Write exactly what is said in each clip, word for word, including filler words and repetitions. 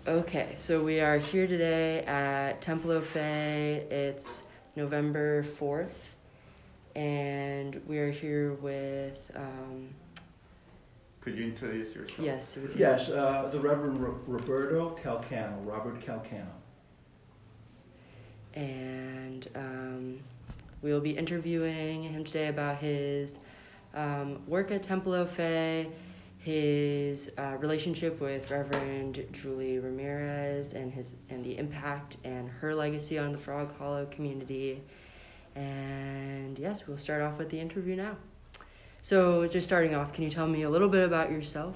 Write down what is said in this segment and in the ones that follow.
Okay, so we are here today at Templo Fé. It's November fourth, and we are here with... Um, Could you introduce yourself? yes. We can. Yes, uh, the Reverend Ro- Roberto Calcano, Robert Calcano. And um, we will be interviewing him today about his um, work at Templo Fé, his uh, relationship with Reverend Julie Ramirez, and his and the impact and her legacy on the Frog Hollow community. And yes, we'll start off with the interview now. So just starting off, can you tell me a little bit about yourself?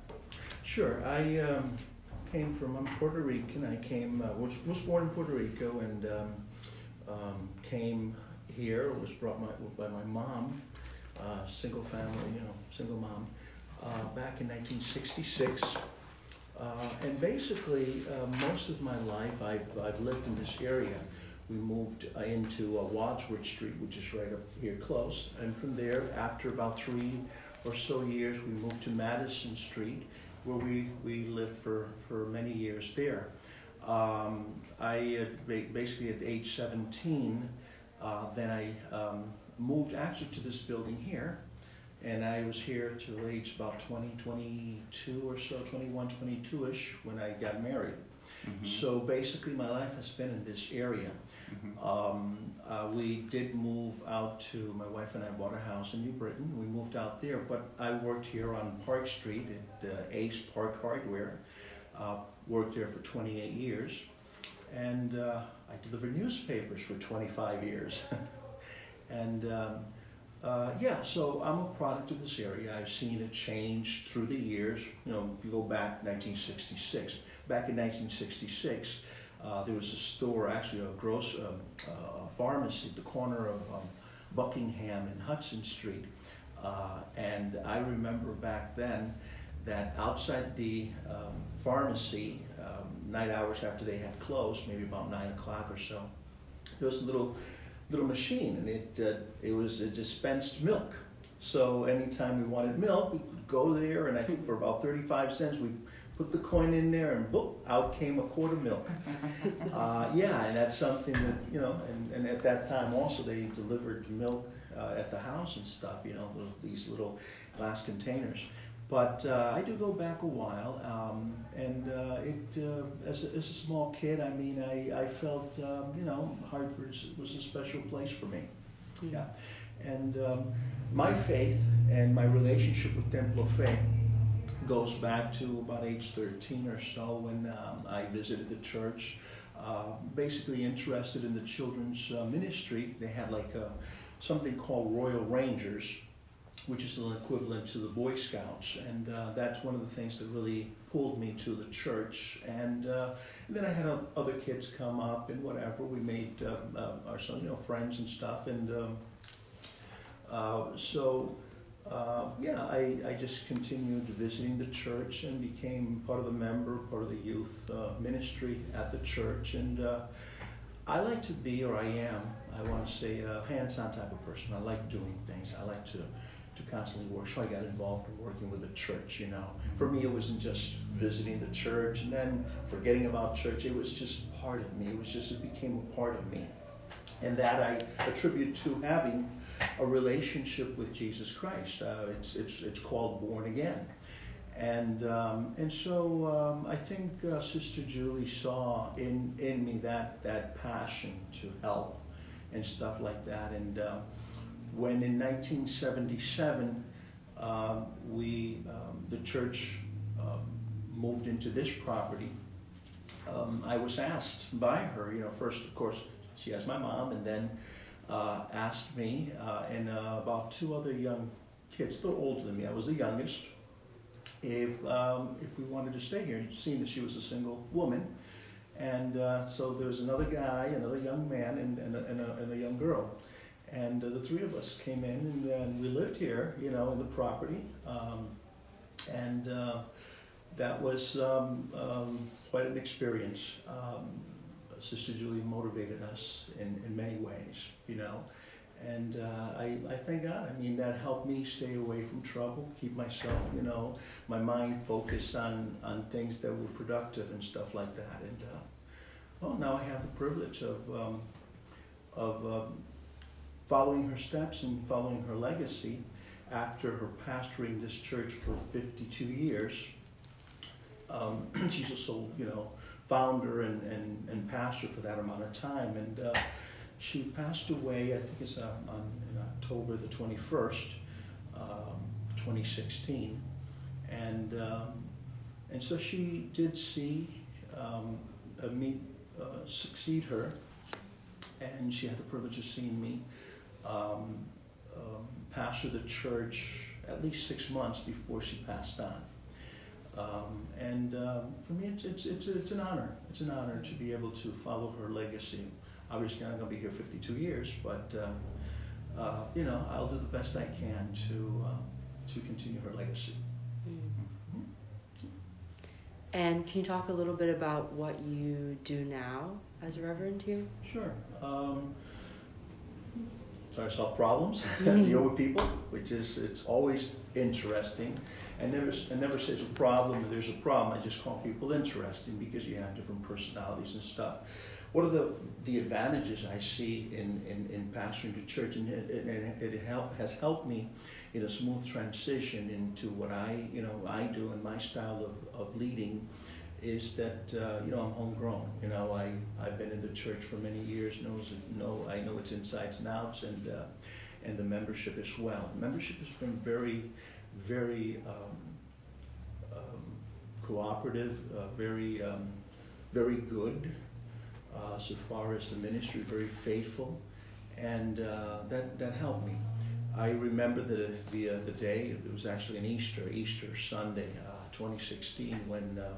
Sure, I um, came from, I'm Puerto Rican. I came, uh, was, was born in Puerto Rico and um, um, came here, was brought my, by my mom, uh, single family, you know, single mom. Uh, back in nineteen sixty-six, uh, and basically uh, most of my life I've, I've lived in this area. We moved uh, into uh, Wadsworth Street, which is right up here close, and from there, after about three or so years, we moved to Madison Street, where we, we lived for, for many years there. Um, I uh, basically at age seventeen, uh, then I um, moved actually to this building here. And I was here till age about twenty, twenty-two or so, twenty-one, twenty-two-ish when I got married. Mm-hmm. So basically my life has been in this area. Mm-hmm. um, uh, we did move out to, my wife and I bought a house in New Britain. We moved out there, but I worked here on Park Street at uh, Ace Park Hardware. Uh, worked there for twenty-eight years. And uh, I delivered newspapers for twenty-five years. and um, Uh, yeah, so I'm a product of this area. I've seen it change through the years. You know, if you go back nineteen sixty-six, back in nineteen sixty-six, uh, there was a store, actually a gross um, uh, pharmacy at the corner of um, Buckingham and Hudson Street. Uh, and I remember back then that outside the um, pharmacy, um, night hours after they had closed, maybe about nine o'clock or so, there was a little little machine, and it uh, it was it dispensed milk. So anytime we wanted milk, we could go there, and I think for about thirty-five cents, we put the coin in there, and boop, out came a quart of milk. uh, yeah, and that's something that, you know, and, and at that time also they delivered milk uh, at the house and stuff, you know, these little glass containers. But uh, I do go back a while, um, and uh, it uh, as, a, as a small kid, I mean, I, I felt, um, you know, Hartford was a special place for me. Mm-hmm. Yeah, and um, my faith and my relationship with Templo Fé goes back to about age thirteen or so when um, I visited the church, uh, basically interested in the children's uh, ministry. They had like a, something called Royal Rangers, which is an equivalent to the Boy Scouts, and uh, that's one of the things that really pulled me to the church. And, uh, and then I had uh, other kids come up and whatever. We made uh, uh, our son, you know, friends and stuff. And um, uh, so, uh, yeah, I, I just continued visiting the church and became part of the member, part of the youth uh, ministry at the church. And uh, I like to be, or I am, I want to say, a hands-on type of person. I like doing things. I like to to constantly work, so I got involved in working with the church, you know. For me, it wasn't just visiting the church and then forgetting about church. It was just part of me. It was just, it became a part of me. And that I attribute to having a relationship with Jesus Christ. Uh, it's, it's, it's called born again. And, um, and so um, I think uh, Sister Julie saw in, in me that, that passion to help and stuff like that. And uh, when in nineteen seventy-seven, um, we, um, the church um, moved into this property, um, I was asked by her, you know, first, of course, she asked my mom, and then uh, asked me uh, and uh, about two other young kids, they're older than me, I was the youngest, if, um, if we wanted to stay here, seeing that she was a single woman. And uh, so there was another guy, another young man, and, and, a, and, a, and a young girl. And uh, the three of us came in, and, and we lived here, you know, in the property. Um, and uh, that was um, um, quite an experience. Um, Sister Julie motivated us in, in many ways, you know. And uh, I, I thank God. I mean, that helped me stay away from trouble, keep myself, you know, my mind focused on, on things that were productive and stuff like that. And uh, well, now I have the privilege of um, of um, following her steps and following her legacy. After her pastoring this church for fifty-two years, um, she's also, you know, founder and, and, and pastor for that amount of time. And uh, she passed away, I think it's uh, on in October the twenty-first, um, twenty sixteen. And um, and so she did see um, uh, me uh, succeed her, and she had the privilege of seeing me um, um, pastor the church at least six months before she passed on. Um, and um, for me, it's, it's, it's, it's an honor. It's an honor to be able to follow her legacy. Obviously, I'm going to be here fifty-two years, but uh, uh, you know, I'll do the best I can to uh, to continue her legacy. Mm. And can you talk a little bit about what you do now as a reverend here? Sure. Um, try to solve problems, deal with people, which is, it's always interesting. I never, I never say it's a problem, there's a problem. I just call people interesting because you have different personalities and stuff. What are the, the advantages I see in, in, in pastoring the church? And it, it, it help, has helped me in a smooth transition into what I, you know, I do and my style of, of leading is that, uh, you know, I'm homegrown. You know, I, I've been in the church for many years, knows, know, I know its insides and outs, and, uh, and the membership as well. Membership has been very, very um, um, cooperative, uh, very, um, very good uh, so far as the ministry, very faithful, and uh, that, that helped me. I remember the, the, uh, the day, it was actually an Easter, Easter Sunday, uh, twenty sixteen, when um,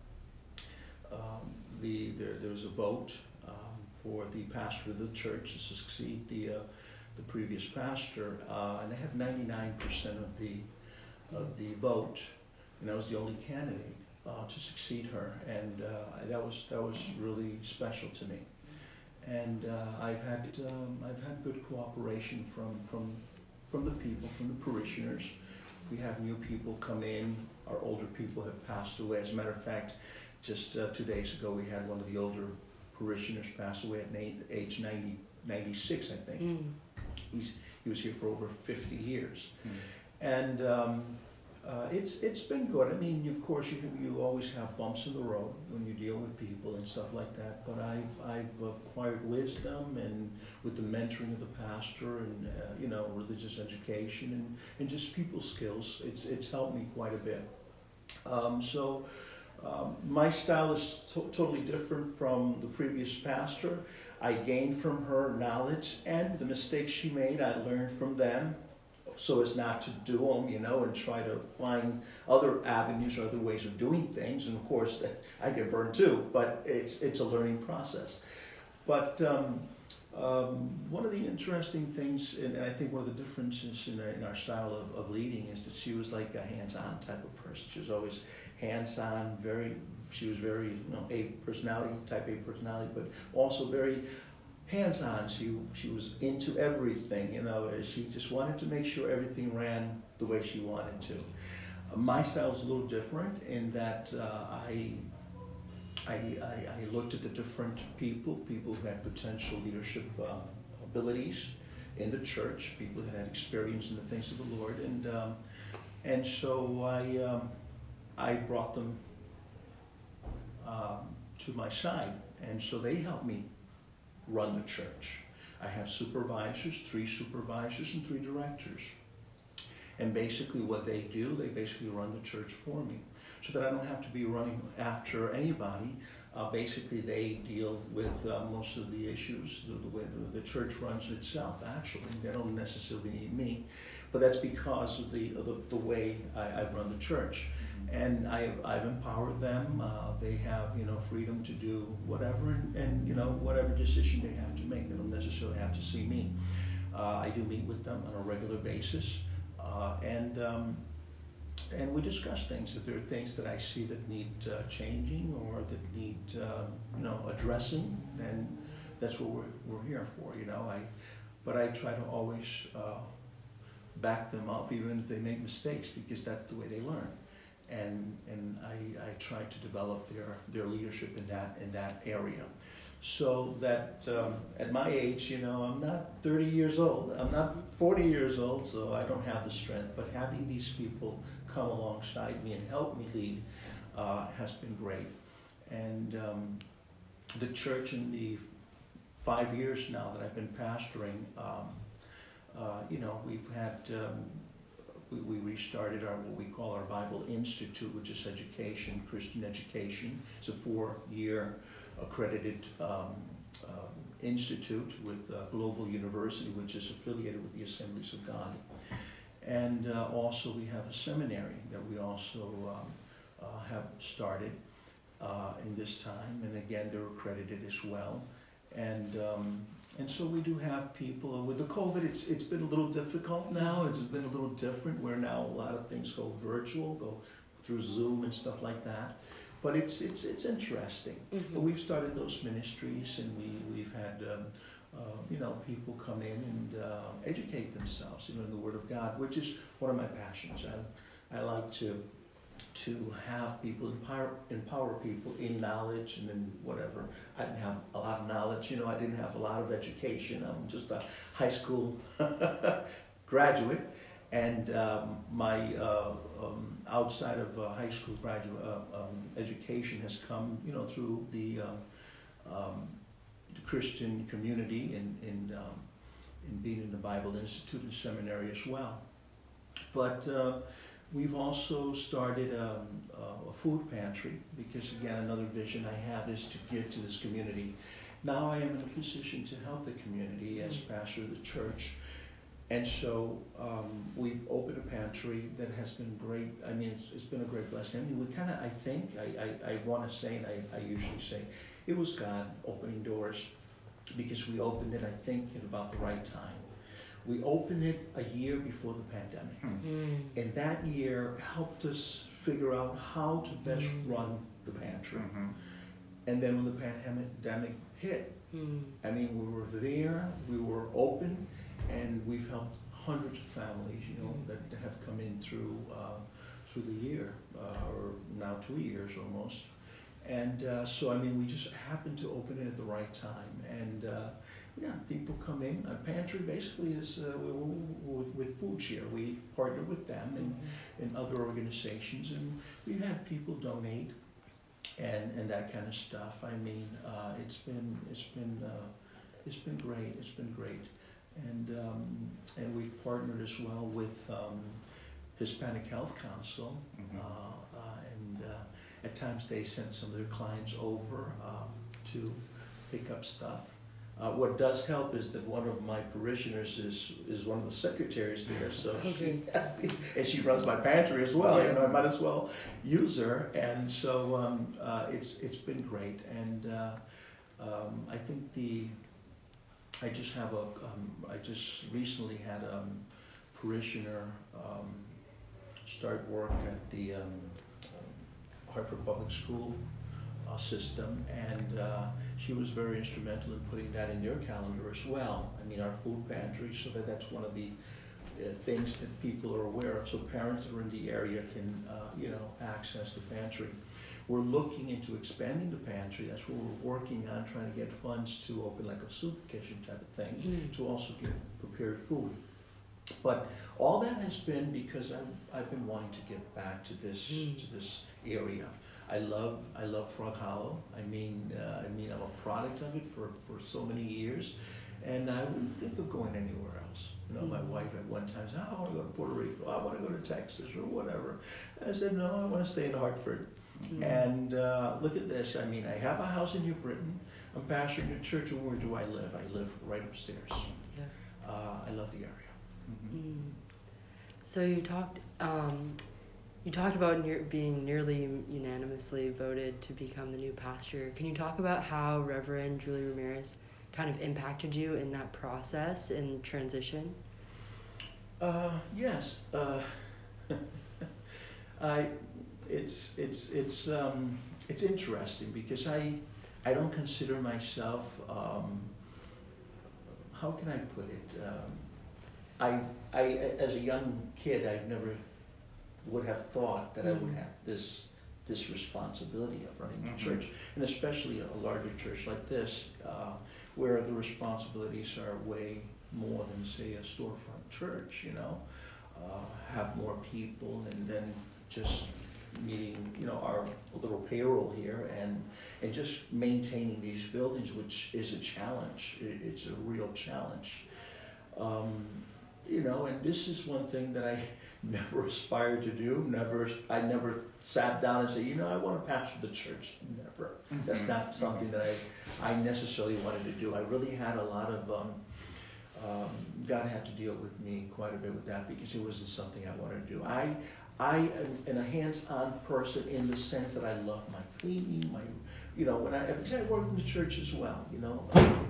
Um, the, there, there was a vote um, for the pastor of the church to succeed the, uh, the previous pastor, uh, and they had ninety-nine percent of the, of the vote, and I was the only candidate uh, to succeed her, and uh, that was that was really special to me. And uh, I've had um, I've had good cooperation from from from the people, from the parishioners. We have new people come in. Our older people have passed away. As a matter of fact, just uh, two days ago, we had one of the older parishioners pass away at age ninety, ninety-six, I think. Mm. He's, he was here for over fifty years. Mm. And um, uh, it's it's been good. I mean, of course, you, you always have bumps in the road when you deal with people and stuff like that. But I've, I've acquired wisdom and with the mentoring of the pastor and, uh, you know, religious education and, and just people skills, it's, it's helped me quite a bit. Um, so. Um, my style is to totally different from the previous pastor. I gained from her knowledge, and the mistakes she made, I learned from them so as not to do them, you know, and try to find other avenues or other ways of doing things. And of course, I get burned too, but it's, it's a learning process. But um, um, one of the interesting things, and I think one of the differences in our, in our style of, of leading is that she was like a hands-on type of person. She was always hands-on, very, she was very, you know, A personality, type A personality, but also very hands-on. She, she was into everything, you know, she just wanted to make sure everything ran the way she wanted to. Uh, my style is a little different in that uh, I, I, I, I looked at the different people, people who had potential leadership uh, abilities in the church, people who had experience in the things of the Lord, and, um, and so I, um, I brought them um, to my side, and so they helped me run the church. I have supervisors, three supervisors and three directors. And basically what they do, they basically run the church for me, so that I don't have to be running after anybody. Uh, basically they deal with uh, most of the issues, the, the way the, the church runs itself, actually. They don't necessarily need me, but that's because of the, of the, the way I, I run the church. And I've, I've empowered them. Uh, they have, you know, freedom to do whatever, and, and, you know, whatever decision they have to make. They don't necessarily have to see me. Uh, I do meet with them on a regular basis, uh, and um, and we discuss things. If there are things that I see that need uh, changing or that need, uh, you know, addressing, then that's what we're we're here for. You know, I but I try to always uh, back them up, even if they make mistakes, because that's the way they learn. And and I, I try to develop their, their leadership in that in that area. So that um, at my age, you know, I'm not thirty years old, I'm not forty years old, so I don't have the strength, but having these people come alongside me and help me lead uh, has been great. And um, the church in the five years now that I've been pastoring, um, uh, you know, we've had, um, we, we restarted our, what we call our Bible Institute, which is education, Christian education. It's a four-year accredited um, uh, institute with uh, Global University, which is affiliated with the Assemblies of God. And uh, also we have a seminary that we also um, uh, have started uh, in this time, and again they're accredited as well. And um, and so we do have people with the COVID. It's it's been a little difficult now. It's been a little different, where now a lot of things go virtual, go through Zoom and stuff like that. But it's it's it's interesting. Mm-hmm. But we've started those ministries, and we we've had um, uh, you know, people come in and uh, educate themselves, you know, in the Word of God, which is one of my passions. I I like to to have people empower empower people in knowledge and in whatever. I didn't have a lot of knowledge, you know. I didn't have a lot of education. I'm just a high school graduate. And um, my uh, um, outside of uh, high school graduate uh, um, education has come, you know, through the, uh, um, the Christian community and in, um, in being in the Bible Institute and seminary as well. But uh, we've also started um, uh, a food pantry, because again, another vision I have is to give to this community. Now I am in a position to help the community as pastor of the church. And so um, we've opened a pantry that has been great. I mean, it's, it's been a great blessing. I mean, we kind of, I think, I, I, I want to say, and I, I usually say, it was God opening doors, because we opened it, I think, at about the right time. We opened it a year before the pandemic. Mm. And that year helped us figure out how to best mm. run the pantry. Mm-hmm. And then when the pandemic hit, mm. I mean, we were there, we were open, and we've helped hundreds of families, you know, that have come in through uh, through the year, uh, or now two years almost. And uh, so, I mean, we just happened to open it at the right time. And uh, yeah, people come in. Our pantry basically is uh, we, we, with Food Share. We partner with them and, and other organizations, and we've had people donate and and that kind of stuff. I mean, uh, it's been it's been uh, it's been great. It's been great. And um, and we've partnered as well with um, Hispanic Health Council, mm-hmm. uh, uh, and uh, at times they send some of their clients over um, to pick up stuff. Uh, what does help is that one of my parishioners is is one of the secretaries there, so okay. she has the, and she runs my pantry as well. Yeah. You know, I might as well use her, and so um, uh, it's it's been great. And uh, um, I think the I just have a, um, I just recently had a um, parishioner um, start work at the um, Hartford Public School uh, system, and uh, she was very instrumental in putting that in their calendar as well. I mean, our food pantry, so that that's one of the uh, things that people are aware of, so parents that are in the area can, uh, you know, access the pantry. We're looking into expanding the pantry. That's what we're working on, trying to get funds to open like a soup kitchen type of thing, mm. to also get prepared food. But all that has been because I've, I've been wanting to get back to this mm. to this area. I love I love Frog Hollow. I mean uh, I mean I'm a product of it for, for so many years, and I wouldn't think of going anywhere else. You know, mm. my wife at one time said, oh, I want to go to Puerto Rico. I want to go to Texas or whatever. I said, no, I want to stay in Hartford. Mm-hmm. And uh, look at this. I mean, I have a house in New Britain. I'm pastoring a church, and where do I live? I live right upstairs. Yeah. Uh, I love the area. Mm-hmm. Mm. So you talked, um, you talked about near, being nearly unanimously voted to become the new pastor. Can you talk about how Reverend Julie Ramirez kind of impacted you in that process and transition? Uh, yes. Uh, I. It's it's it's um, it's interesting because I I don't consider myself um, how can I put it? Um, I, I, as a young kid, I never would have thought that I would have this this responsibility of running Mhm. a church, and especially a larger church like this, uh, where the responsibilities are way more than, say, a storefront church, you know, uh, have more people, and then just meeting, you know, our little payroll here, and and just maintaining these buildings, which is a challenge. It, it's a real challenge. Um, you know, and this is one thing that I never aspired to do. Never, I never sat down and said, you know, I want to pastor the church. Never. Mhm. That's not something that I, I necessarily wanted to do. I really had a lot of, um, um, God had to deal with me quite a bit with that, because it wasn't something I wanted to do. I, I am, am a hands-on person in the sense that I love my cleaning, my, you know, when I, because I worked in the church as well, you know.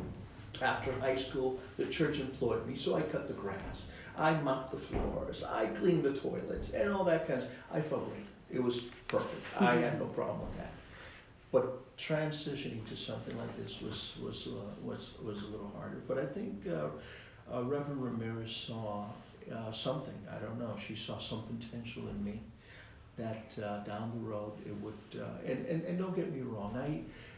After high school, the church employed me, so I cut the grass, I mopped the floors, I cleaned the toilets, and all that kind of, I felt great. It was perfect. I had no problem with that. But transitioning to something like this was was uh, was was a little harder. But I think uh, uh, Reverend Ramirez saw uh, something. I don't know. She saw some potential in me that uh, down the road it would. Uh, and, and and don't get me wrong. I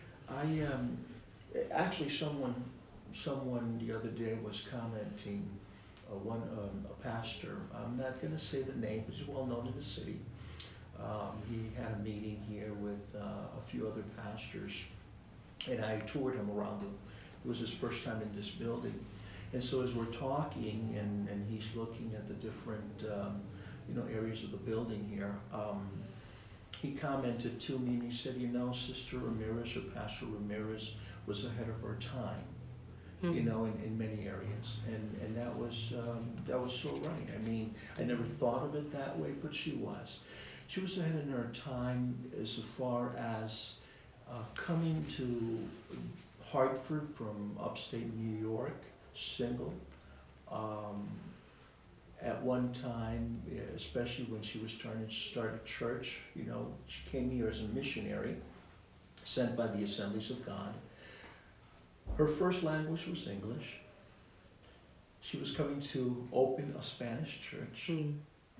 I um, actually someone someone the other day was commenting. Uh, one um, a pastor. I'm not going to say the name, but he's well known in the city. Um, he had a meeting here with uh, a few other pastors, and I toured him around. The, it was his first time in this building, and so as we're talking, and, and he's looking at the different um, you know areas of the building here, um, he commented to me and he said, "You know, Sister Ramirez or Pastor Ramirez was ahead of her time." You know, in, in many areas, and and that was um, that was so right. I mean, I never thought of it that way, but she was. She was ahead in her time as far as uh, coming to Hartford from upstate New York, single. Um, at one time, especially when she was trying to start a church, you know, she came here as a missionary, sent by the Assemblies of God. Her first language was English. She was coming to open a Spanish church. Mm.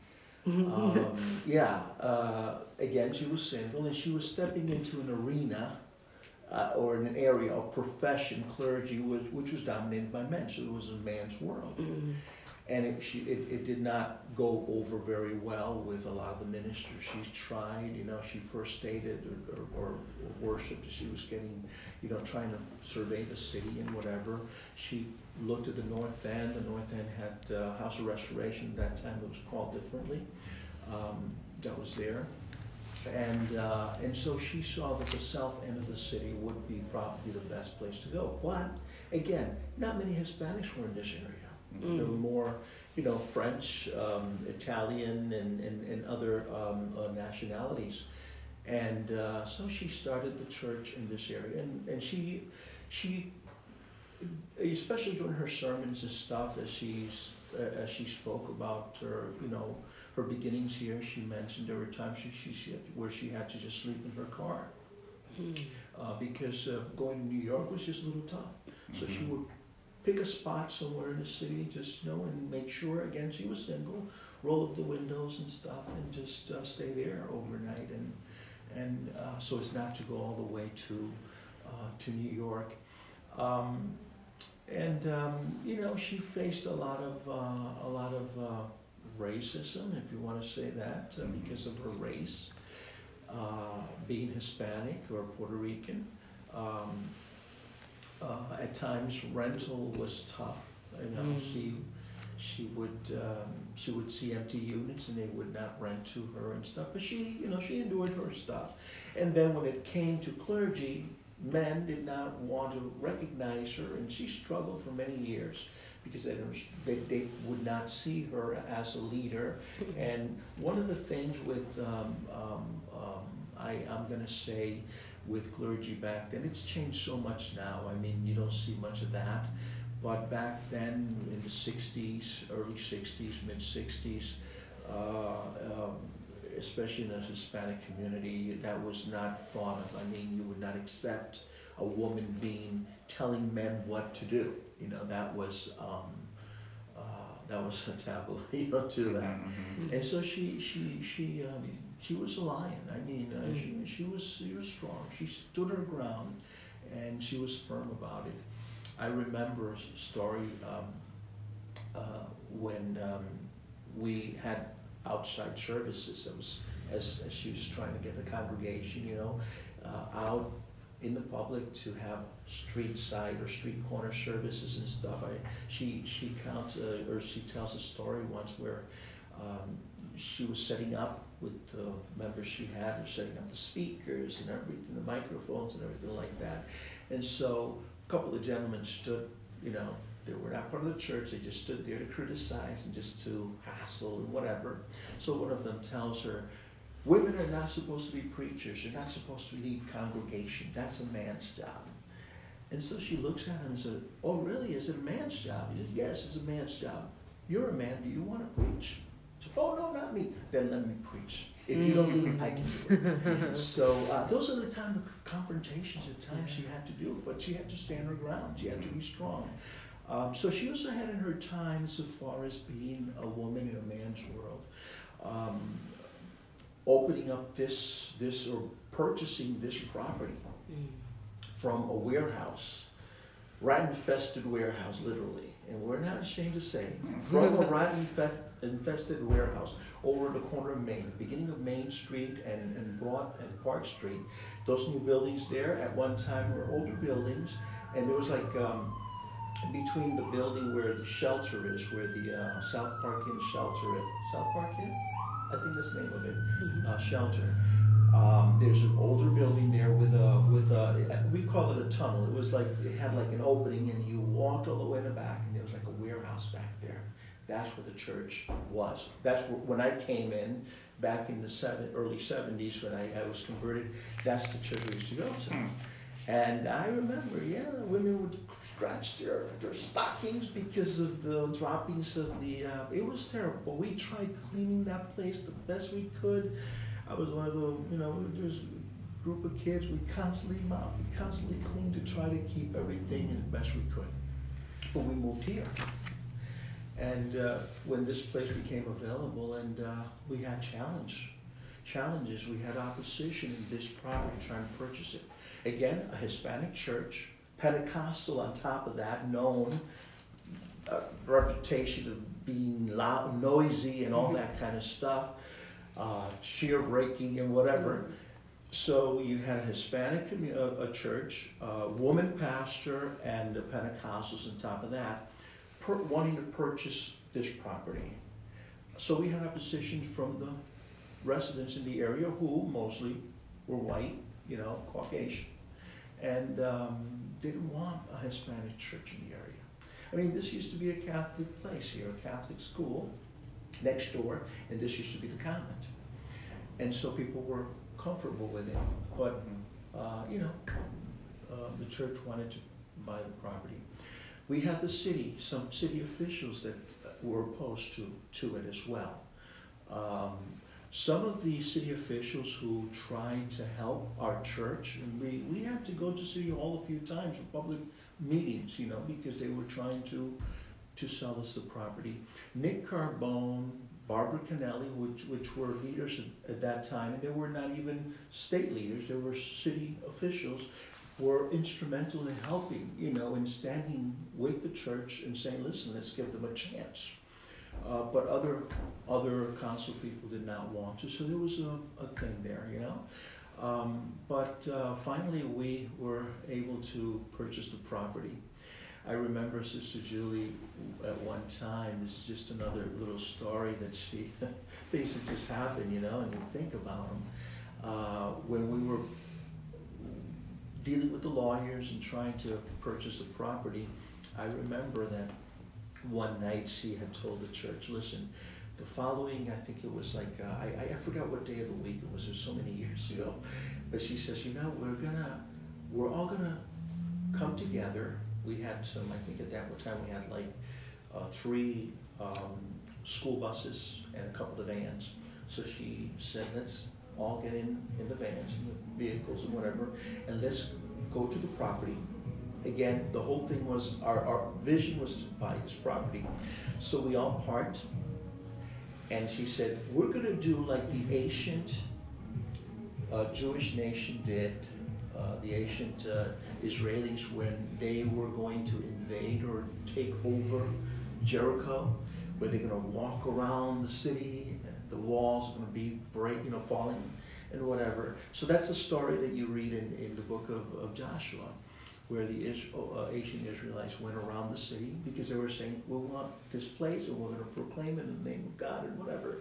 um, yeah, uh, again, she was single, and she was stepping into an arena uh, or an area of profession, clergy, which, which was dominated by men, so it was a man's world. Mm. And it, she, it, it did not go over very well with a lot of the ministers. She tried, you know, she first stated or, or, or worshipped as she was getting, you know, trying to survey the city and whatever. She looked at the North End. The North End had uh, House of Restoration at that time. It was called differently. Um, that was there. And, uh, and so she saw that the south end of the city would be probably the best place to go. But, again, not many Hispanics were in this area. Mm. There were more, you know, French, um, Italian, and, and, and other um, uh, nationalities. And uh, so she started the church in this area. And, and she, she, especially during her sermons and stuff, as, she's, uh, as she spoke about her, you know, her beginnings here, she mentioned there were times she, she, she had, where she had to just sleep in her car. Mm. Uh, because uh, going to New York was just a little tough. So she would pick a spot somewhere in the city, just you know, and make sure, again, she was single, roll up the windows and stuff, and just uh, stay there overnight, and and uh, so as not to go all the way to uh, to New York. Um, and um, you know, she faced a lot of uh, a lot of uh, racism, if you want to say that, uh, because of her race, uh, being Hispanic or Puerto Rican. Um, Uh, at times, rental was tough. You know, Mm. she she would um, she would see empty units, and they would not rent to her and stuff. But she, you know, she endured her stuff. And then when it came to clergy, men did not want to recognize her, and she struggled for many years because they they, they would not see her as a leader. And one of the things with um, um, um, I I'm going to say. with clergy back then, it's changed so much now. I mean, you don't see much of that. But back then, in the sixties, early sixties, mid sixties, uh, um, especially in the Hispanic community, that was not thought of. I mean, you would not accept a woman being telling men what to do. You know, that was um, uh, that was a taboo, you know, to that. Mm-hmm. And so she she she um, she was a lion. I mean, uh, Mm. she she was she was strong. She stood her ground, and she was firm about it. I remember a story um, uh, when um, we had outside services. It was as, as she was trying to get the congregation, you know, uh, out in the public to have street side or street corner services and stuff. I she she counts uh, or she tells a story once where um, she was setting up with the members she had, or setting up the speakers and everything, the microphones and everything like that. And so a couple of gentlemen stood, you know, they were not part of the church, they just stood there to criticize and just to hassle and whatever. So one of them tells her, women are not supposed to be preachers, they're not supposed to lead congregation, that's a man's job. And so she looks at him and said, oh really, is it a man's job? He says, yes, it's a man's job. You're a man, do you want to preach? She said, oh no, not me. Then let me preach. If you don't do it, I can do it. So uh, those are the time of confrontations, the times she had to do it, but she had to stand her ground, she had to be strong. Um, so she was ahead in her time so far as being a woman in a man's world. Um, opening up this, this or purchasing this property Mm. from a warehouse, rat-infested warehouse, literally. And we're not ashamed to say, from a rat-infested warehouse over the corner of Main, beginning of Main Street and, and Broad and Park Street. Those new buildings there at one time were older buildings, and there was like um, between the building where the shelter is, where the uh, South Park Inn shelter is. South Park Inn? I think that's the name of it. Mm-hmm. Uh, shelter. Um, there's an older building there with a, with a, we call it a tunnel. It was like, it had like an opening and you walked all the way in the back and there was like a warehouse back there. That's where the church was. That's where, when I came in back in the seven, early seventies when I, I was converted, that's the church we used to go to. And I remember, yeah, women would scratch their, their stockings because of the droppings of the, uh, it was terrible. We tried cleaning that place the best we could. I was one of the, you know, there's a group of kids, we constantly mopped, we constantly cleaned to try to keep everything as best we could. But we moved here. And uh, when this place became available and uh, we had challenge, challenges, we had opposition in this property trying to purchase it. Again, a Hispanic church, Pentecostal on top of that, known, uh, reputation of being loud, noisy and all that kind of stuff. Uh, cheer breaking and whatever. Mm-hmm. So you had a Hispanic commu- a, a church, a woman pastor, and the Pentecostals on top of that, per- wanting to purchase this property. So we had opposition from the residents in the area who mostly were white, you know, Caucasian, and um, didn't want a Hispanic church in the area. I mean, this used to be a Catholic place here, a Catholic school next door, and this used to be the convent. And so people were comfortable with it, but, uh, you know, uh, the church wanted to buy the property. We had the city, some city officials that were opposed to, to it as well. Um, some of the city officials who tried to help our church, and we, we had to go to City Hall a few times for public meetings, you know, because they were trying to to sell us the property. Nick Carbone, Barbara Kennelly, which, which were leaders at, at that time, and they were not even state leaders, they were city officials, were instrumental in helping, you know, in standing with the church and saying, listen, let's give them a chance. Uh, but other other council people did not want to, so there was a, a thing there, you know. Um, but uh, finally we were able to purchase the property. I remember Sister Julie at one time, this is just another little story that she, things that just happen, you know, and you think about them. Uh, when we were dealing with the lawyers and trying to purchase the property, I remember that one night she had told the church, listen, the following, I think it was like, uh, I, I forgot what day of the week it was, it was so many years ago, but she says, you know, we're gonna, we're all gonna come together. We had some, I think at that time we had like uh, three um, school buses and a couple of vans. So she said, let's all get in, in the vans and the vehicles and whatever, and let's go to the property. Again, the whole thing was, our, our vision was to buy this property. So we all parked, and she said, we're gonna do like the ancient uh, Jewish nation did, uh, the ancient uh, Israelis when they were going to invade or take over Jericho, where they're gonna walk around the city, the walls are gonna be break, you know, falling and whatever. So that's the story that you read in, in the book of, of Joshua, where the uh, ancient Israelites went around the city because they were saying, we want this place and we're going to proclaim it in the name of God and whatever.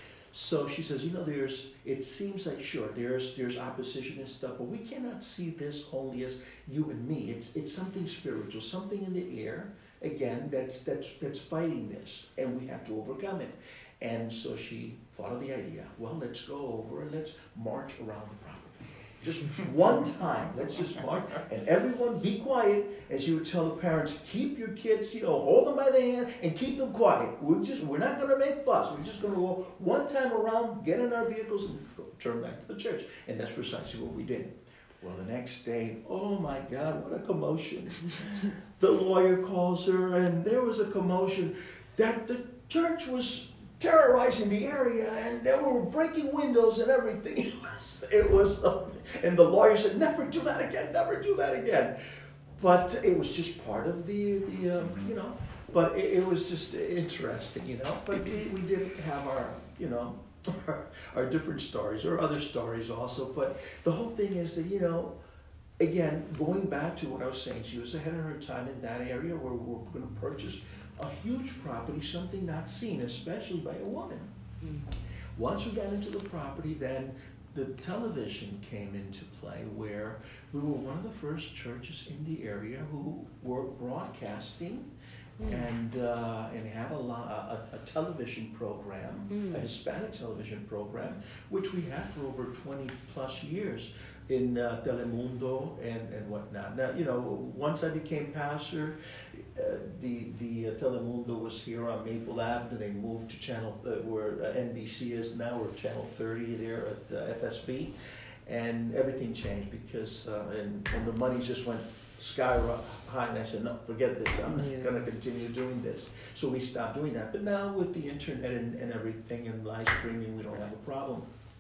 So she says, you know, there's, it seems like, sure, there's there's opposition and stuff, but we cannot see this only as you and me. It's it's something spiritual, something in the air, again, that's that's that's fighting this, and we have to overcome it. And so she thought of the idea, well, let's go over and let's march around the property. Just one time, let's just march, and everyone be quiet. And she would tell the parents, keep your kids, you know, hold them by the hand and keep them quiet. We're just, we're not going to make fuss. We're just going to go one time around, get in our vehicles, and go, turn back to the church. And that's precisely what we did. Well, the next day, oh my God, what a commotion. The lawyer calls her, and there was a commotion that the church was terrorizing the area, and they were breaking windows and everything. It was, it was, uh, and the lawyer said, "Never do that again. Never do that again." But it was just part of the, the um, you know. But it, it was just interesting, you know. But we, we did have our, you know, our, our different stories or other stories also. But the whole thing is that, you know, again, going back to what I was saying, she was ahead of her time in that area where we were going to purchase a huge property, something not seen, especially by a woman. Mm. Once we got into the property, then the television came into play, where we were one of the first churches in the area who were broadcasting mm. and uh, and had a, a, a television program, mm. a Hispanic television program, which we had for over twenty plus years in uh, Telemundo and, and whatnot. Now, you know, once I became pastor, uh, the the uh, Telemundo was here on Maple Avenue. They moved to channel uh, where uh, N B C is now, or channel thirty there at uh, F S B, and everything changed because uh, and, and the money just went sky high. And I said, no, forget this. I'm not yeah. going to continue doing this. So we stopped doing that. But now with the internet and, and everything and live streaming, we don't have a problem.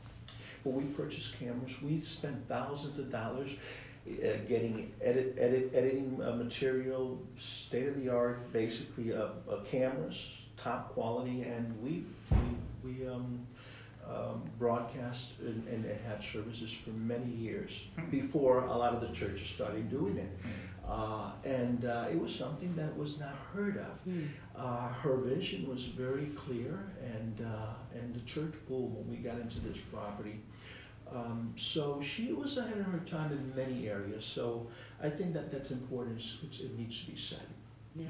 But we purchased cameras. We spent thousands of dollars uh, getting edit, edit, editing uh, material, state of the art, basically uh, uh, cameras, top quality, and we we, we um, um, broadcast and, and had services for many years before a lot of the churches started doing it. Uh, and uh, it was something that was not heard of. Mm. Uh, her vision was very clear, and uh, and the church boomed when we got into this property. Um, so she was ahead of her time in many areas. So I think that that's important. It's, it needs to be said. Yeah.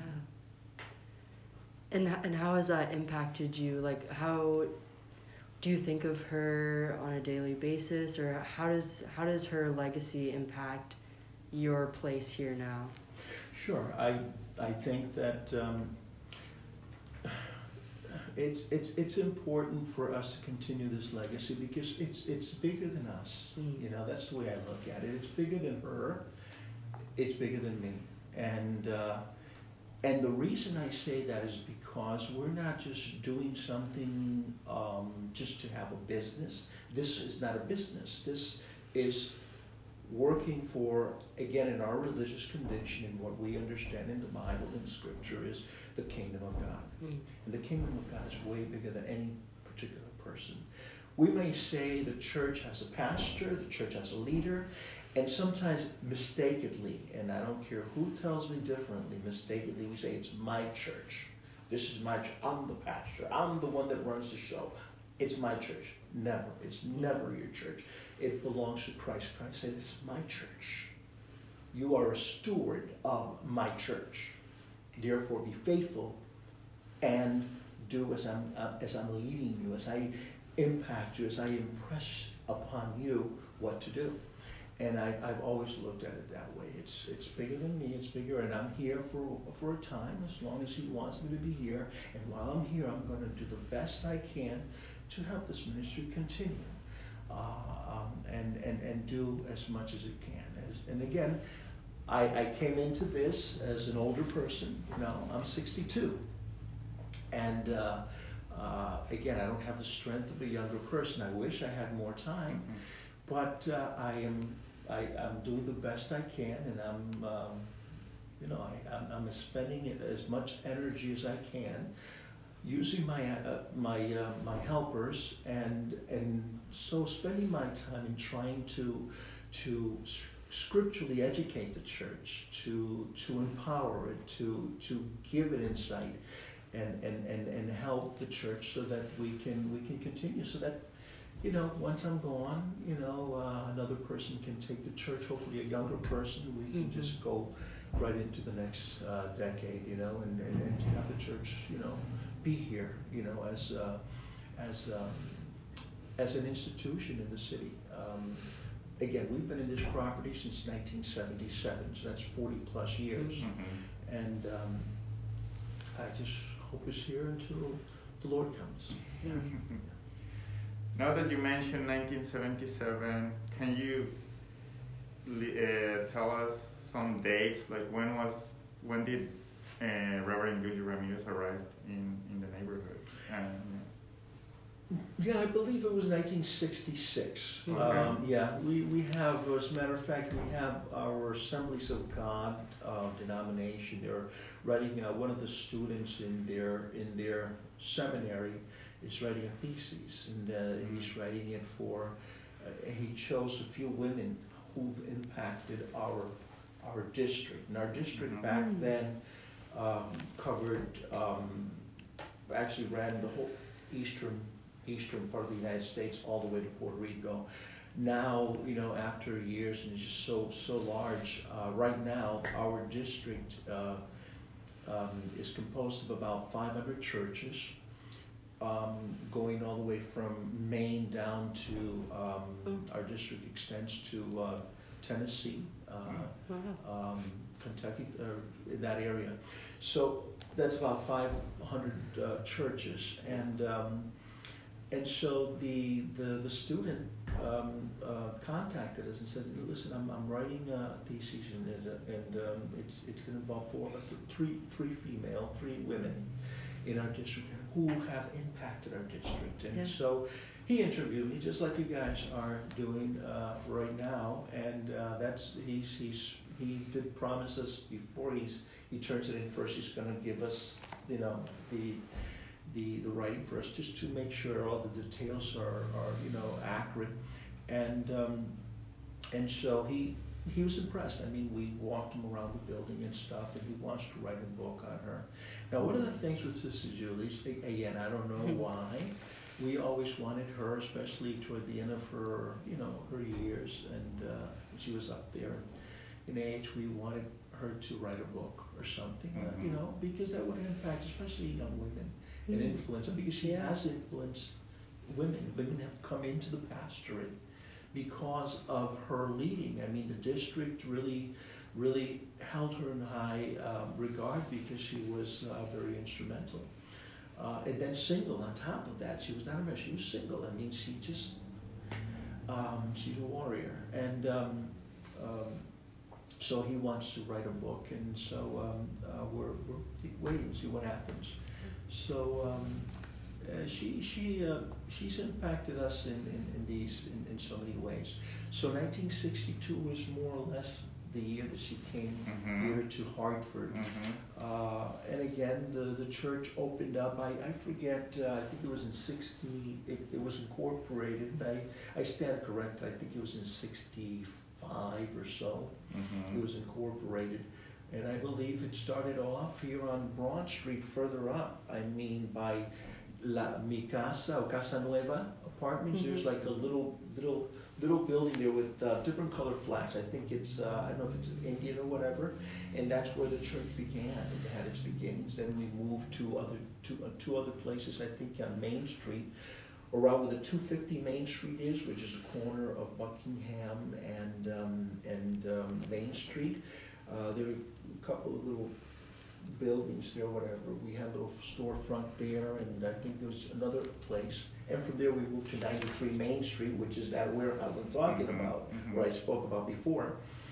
And and how has that impacted you? Like, how do you think of her on a daily basis, or how does how does her legacy impact your place here now? Sure. I I think that um, it's it's it's important for us to continue this legacy because it's it's bigger than us. Mm. You know, that's the way I look at it. It's bigger than her. It's bigger than me. And uh, and the reason I say that is because we're not just doing something um, just to have a business. This is not a business. This is working for, again, in our religious conviction and what we understand in the Bible and Scripture is the kingdom of God. Mm. And the kingdom of God is way bigger than any particular person. We may say the church has a pastor, the church has a leader, and sometimes mistakenly, and I don't care who tells me differently, mistakenly we say it's my church. This is my church. I'm the pastor. I'm the one that runs the show. It's my church. Never. It's never your church. It belongs to Christ. Christ said, it's my church. You are a steward of my church. Therefore, be faithful and do as I'm, uh, as I'm leading you, as I impact you, as I impress upon you what to do. And I, I've always looked at it that way. It's it's bigger than me. It's bigger, and I'm here for for a time, as long as He wants me to be here. And while I'm here, I'm going to do the best I can to help this ministry continue, uh, um, and and and do as much as it can, as And again, I, I came into this as an older person. You know, I'm sixty-two. And uh, uh, again, I don't have the strength of a younger person. I wish I had more time, mm-hmm. but uh, I am I, I'm doing the best I can, and I'm um, you know I, I'm, I'm spending as much energy as I can, using my uh, my uh, my helpers, and and so spending my time in trying to to scripturally educate the church, to to empower it, to to give it insight. And, and, and, and help the church so that we can we can continue, so that, you know, once I'm gone, you know, uh, another person can take the church, hopefully a younger person, we can mm-hmm. just go right into the next uh, decade, you know, and, and, and have the church, you know, be here, you know, as uh, as um, as an institution in the city. Um, again, we've been in this property since nineteen seventy-seven, so that's forty plus years, mm-hmm. and um, I just hope it's here until the Lord comes. Yeah. Now that you mentioned nineteen seventy-seven, can you uh, tell us some dates? Like when was when did uh, Reverend Julie Ramirez arrive in, in the neighborhood? Um, yeah, I believe it was nineteen sixty-six. Okay. Um, yeah, we, we have, as a matter of fact, we have our Assemblies of God uh, denomination. They're writing, uh, one of the students in their in their seminary is writing a thesis, and uh, mm-hmm. he's writing it for, uh, he chose a few women who've impacted our our district. And our district mm-hmm. back then um, covered, um, actually ran the whole eastern eastern part of the United States all the way to Puerto Rico. Now, you know, after years, and it's just so so large, uh, right now our district uh, um, is composed of about five hundred churches, um, going all the way from Maine down to, um, mm. our district extends to uh, Tennessee, uh, wow. um, Kentucky, uh, in that area. So that's about five hundred uh, churches, and um, and so the the the student um, uh, contacted us and said, "Listen, I'm I'm writing a thesis, and and um, it's it's going to involve four, three three female, three women in our district who have impacted our district." And yeah. so he interviewed me just like you guys are doing uh, right now, and uh, that's he's he's he did promise us before he's he turns it in first. He's going to give us, you know, the. The, the writing for us, just to make sure all the details are, are you know, accurate, and um, and so he he was impressed. I mean, we walked him around the building and stuff, and he wants to write a book on her. Now, one of the things with Sister Julie's, again, I don't know why, we always wanted her, especially toward the end of her, you know, her years, and uh, she was up there in age. We wanted her to write a book or something, mm-hmm. uh, you know, because that would impact, especially young women. And influence, because she has influenced women. Women have come into the pastorate because of her leading. I mean, the district really, really held her in high um, regard because she was uh, very instrumental. Uh, and then single on top of that. She was not a married, she was single. I mean, she just, um, she's a warrior. And um, um, so he wants to write a book, and so um, uh, we're, we're waiting to see what happens. So um, uh, she she uh, she's impacted us in, in, in these in, in so many ways. So nineteen sixty-two was more or less the year that she came mm-hmm. here to Hartford, mm-hmm. uh, and again the, the church opened up. I, I forget. Uh, I think it was in sixty. It, it was incorporated. I I stand correct. I think it was in sixty-five or so. Mm-hmm. It was incorporated. And I believe it started off here on Broad Street, further up. I mean, by La Mi Casa or Casa Nueva apartments. Mm-hmm. There's like a little, little, little building there with uh, different color flags. I think it's, uh, I don't know if it's Indian or whatever. And that's where the church began. It had its beginnings. Then we moved to other, to uh, two other places. I think on Main Street, around where the two fifty Main Street is, which is a corner of Buckingham and um, and um, Main Street. Uh, there were a couple of little buildings there, whatever. We had a little storefront there, and I think there was another place. And from there we moved to ninety-three Main Street, which is that warehouse I'm talking mm-hmm. about, mm-hmm. where I spoke about before.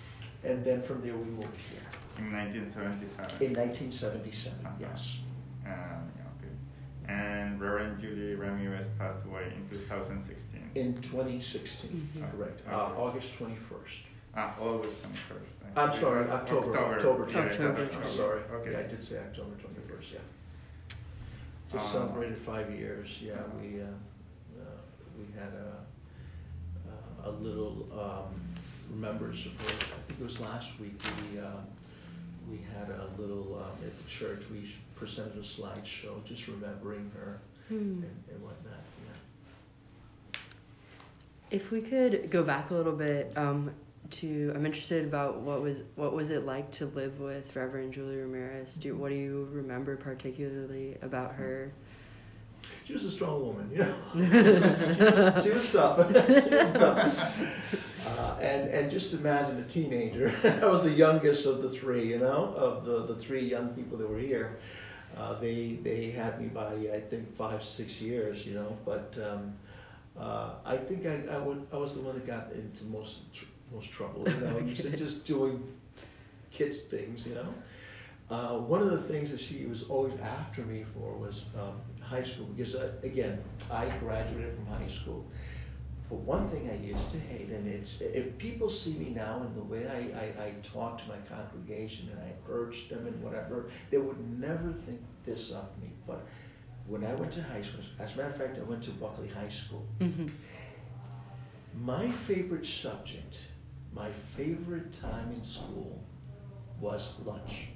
and then from there we moved here. In nineteen seventy-seven? In nineteen seventy-seven, Uh-huh. yes. Um, yeah, okay. And Reverend Julie Ramirez passed away in two thousand sixteen. In twenty sixteen, Mhm. correct, Okay. uh, August twenty-first. Ah, August twenty-first. I'm sorry, October, October, Yeah, October. I'm sorry, Okay. yeah, I did say October twenty-first, yeah. Just Um, celebrated five years, yeah, we, uh, uh, we had a, uh, a little, um, remembrance of her, I think it was last week, we, um, we had a little, um, at the church, we presented a slideshow, just remembering her Hmm. and, and whatnot, yeah. If we could go back a little bit, um, to I'm interested about what was what was it like to live with Reverend Julie Ramirez? Do what do you remember particularly about her? She was a strong woman, you know. she, was, she was tough. she was tough. Uh, and and just imagine a teenager. I was the youngest of the three, you know, of the, the three young people that were here. Uh, they they had me by I think five six years, you know. But um, uh, I think I I, would, I was the one that got into most tr- most trouble, you know, Okay. just doing kids things, you know. Uh, one of the things that she was always after me for was um, high school, because uh, again, I graduated from high school. But one thing I used to hate, and it's, if people see me now in the way I, I, I talk to my congregation and I urge them and whatever, they would never think this of me. But when I went to high school, as a matter of fact, I went to Buckley High School. Mm-hmm. My favorite subject, my favorite time in school was lunch.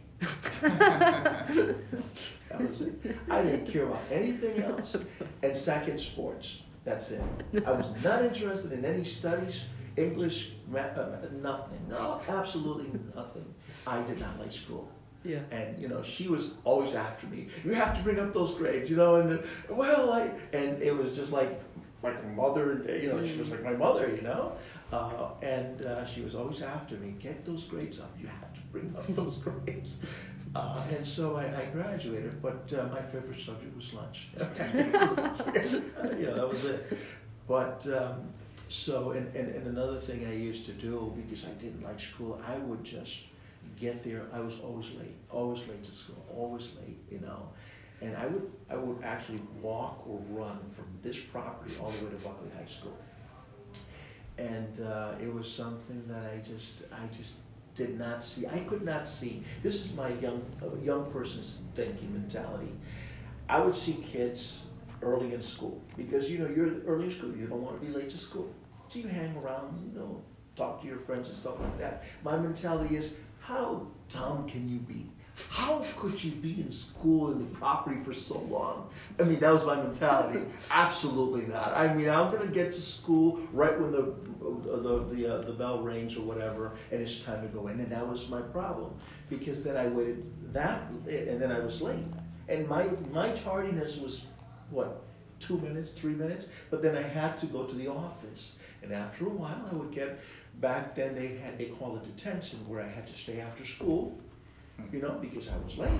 That was it. I didn't care about anything else. And second, sports. That's it. I was not interested in any studies, English, math, uh, nothing. No, absolutely nothing. I did not like school. Yeah. And, you know, she was always after me. You have to bring up those grades, you know, and, uh, well, I, and it was just like, like a mother, you know, she was like my mother, you know. Uh, and uh, she was always after me, get those grades up, you have to bring up those grades. Uh, and so I, I graduated, but uh, my favorite subject was lunch. Yeah, that was it. But um, so, and, and, and another thing I used to do, because I didn't like school, I would just get there, I was always late, always late to school, always late, you know. And I would, I would actually walk or run from this property all the way to Buckley High School. And uh, it was something that I just, I just did not see. I could not see. This is my young, uh, young person's thinking mentality. I would see kids early in school because you know you're early in school. You don't want to be late to school, so you hang around, you know, talk to your friends and stuff like that. My mentality is, how dumb can you be? How could you be in school in the property for so long? I mean, that was my mentality. Absolutely not. I mean, I'm gonna get to school right when the the the, uh, the bell rings or whatever, and it's time to go in. And that was my problem because then I waited that, and then I was late. And my my tardiness was what, two minutes, three minutes. But then I had to go to the office, and after a while, I would get. Back then, they had they called it detention, where I had to stay after school. You know, because I was late.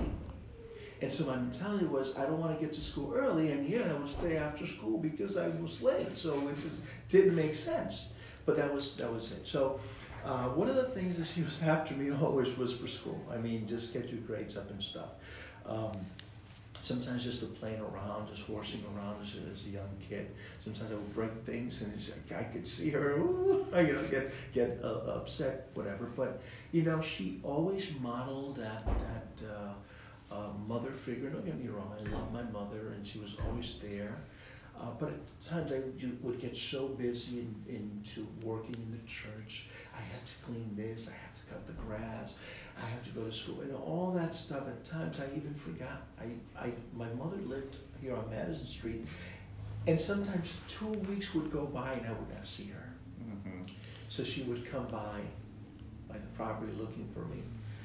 And so my mentality was, I don't want to get to school early, and yet I would stay after school because I was late. So it just didn't make sense. But that was that was it. So uh, one of the things that she was after me always was for school. I mean, just get your grades up and stuff. Um, sometimes just the playing around, just horsing around as, as a young kid. Sometimes I would break things, and it's like I could see her, ooh, you know, get get uh, upset, whatever. But you know, she always modeled that that uh, uh, mother figure. Don't get me wrong, I love my mother, and she was always there. Uh, but at times I would get so busy in, into working in the church. I had to clean this. I have to cut the grass. I have to go to school, and all that stuff. At times, I even forgot. I, I, my mother lived here on Madison Street, and sometimes two weeks would go by, and I would not see her. Mm-hmm. So she would come by, by the property looking for me,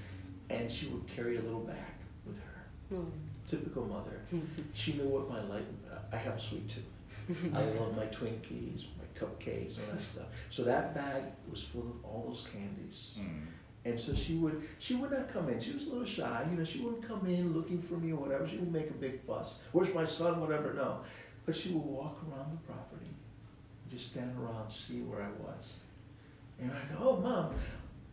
and she would carry a little bag with her. Mm. Typical mother. She knew what my life. I have a sweet tooth. I love my Twinkies, my cupcakes, all that stuff. So that bag was full of all those candies. Mm. And so she would she would not come in. She was a little shy, you know, she wouldn't come in looking for me or whatever. She wouldn't make a big fuss. Where's my son? Whatever, no. But she would walk around the property, just stand around, see where I was. And I go, oh, Mom,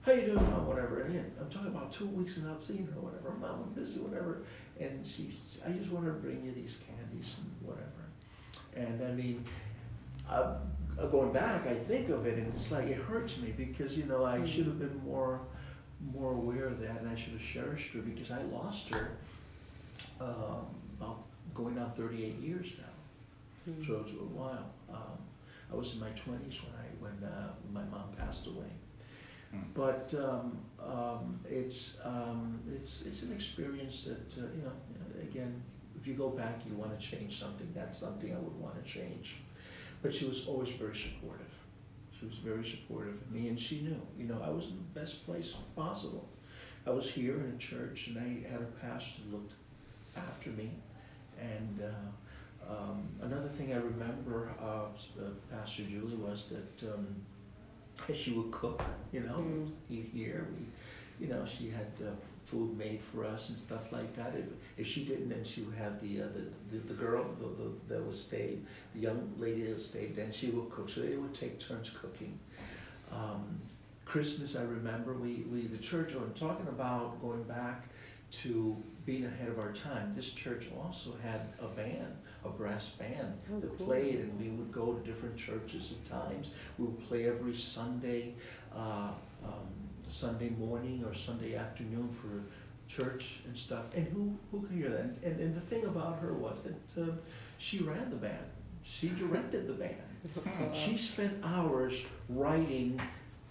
how you doing, Mom, whatever. And then I'm talking about two weeks without seeing her, whatever. Mom, I'm busy, whatever. And she, I just want to bring you these candies and whatever. And I mean, uh, going back, I think of it, and it's like, it hurts me because, you know, I mm-hmm. should have been more, more aware of that, and I should have cherished her because I lost her um, about going on thirty-eight years now. Mm-hmm. So it was a while. Um, I was in my twenties when I when uh, my mom passed away. Mm-hmm. But um, um, it's um, it's it's an experience that uh, you know. Again, if you go back, you want to change something. That's something I would want to change. But she was always very supportive. She was very supportive of me, and she knew. You know, I was in the best place possible. I was here in a church, and I had a pastor who looked after me. And uh, um, another thing I remember of uh, Pastor Julie was that um, she would cook. You know, mm. here we, you know, she had uh, food made for us and stuff like that. If, if she didn't, then she would have the uh, the, the the girl the, the, that was stayed, the young lady that was stayed. Then she would cook. So they would take turns cooking. Um, Christmas, I remember we we the church. I'm talking about going back to being ahead of our time. This church also had a band, a brass band oh, that cool. played, and we would go to different churches at times. We would play every Sunday, uh, um, Sunday morning or Sunday afternoon for church and stuff. And who who could hear that? And, and, and the thing about her was that uh, she ran the band. She directed the band. She spent hours writing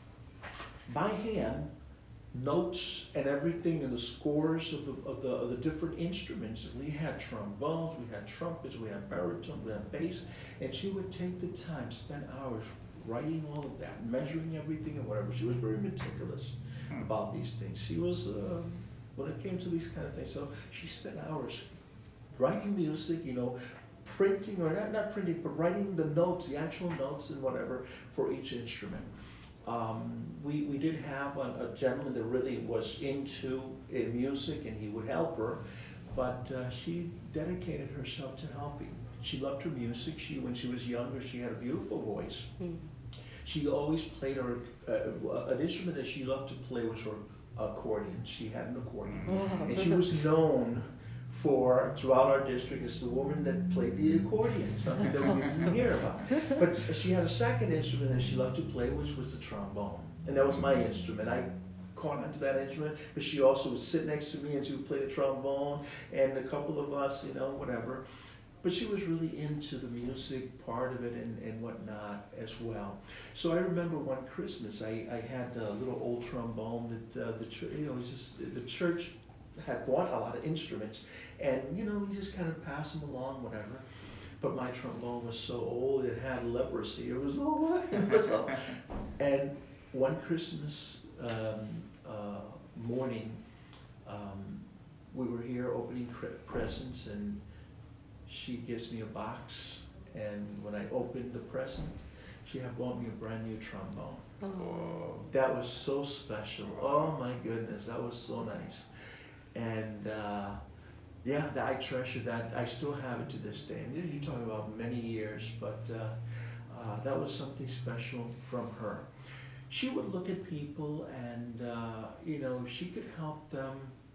by hand notes and everything and the scores of the, of the of the different instruments. We had trombones, we had trumpets, we had baritone, we had bass, and she would take the time, spend hours writing all of that, measuring everything and whatever. She was very meticulous about these things. She was, uh, when it came to these kind of things, so she spent hours writing music, you know, printing, or not, not printing, but writing the notes, the actual notes and whatever for each instrument. Um, we, we did have a, a gentleman that really was into uh, music, and he would help her, but uh, she dedicated herself to helping. She loved her music. She, when she was younger, she had a beautiful voice. Mm. She always played her, uh, an instrument that she loved to play was her accordion. She had an accordion. Oh. And she was known for, throughout our district, as the woman that played the accordion, something that we didn't hear about. But she had a second instrument that she loved to play, which was the trombone. And that was my instrument. I caught onto that instrument, but she also would sit next to me and she would play the trombone, and a couple of us, you know, whatever. But she was really into the music part of it and, and whatnot as well. So I remember one Christmas, I, I had a little old trombone that uh, the church, you know, it was just, the church had bought a lot of instruments, and you know, we just kind of pass them along, whatever. But my trombone was so old, it had leprosy. It was all, it was all. And one Christmas um, uh, morning, um, we were here opening presents, and she gives me a box, and when I opened the present, she had bought me a brand new trombone. Oh. That was so special. Oh my goodness, that was so nice. And uh, yeah, I treasure that. I still have it to this day. And you're talking about many years, but uh, uh, that was something special from her. She would look at people, and uh, you know, if she could help them,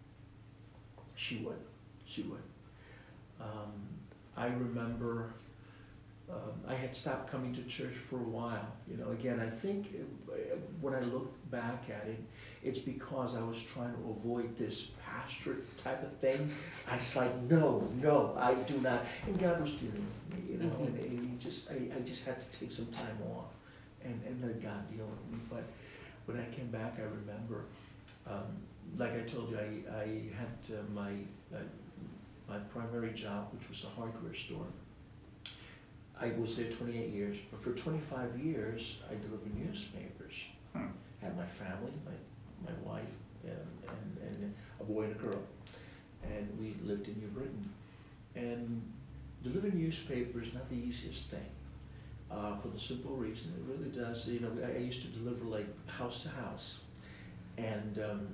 she would. She would. Um, I remember um, I had stopped coming to church for a while. You know, again, I think it, when I look back at it, it's because I was trying to avoid this pastorate type of thing. I was like, no, no, I do not. And God was dealing with me, you know, mm-hmm. and, and he just, I, I just had to take some time off and, and let God deal with me. But when I came back, I remember, um, like I told you, I, I had uh, my uh, my primary job, which was a hardware store. I was there twenty-eight years, but for twenty-five years, I delivered newspapers. Hmm. Had my family, my, my wife, and, and, and a boy and a girl. And we lived in New Britain. And delivering newspapers is not the easiest thing, uh, for the simple reason, it really does, you know, I, I used to deliver like house to house. And um,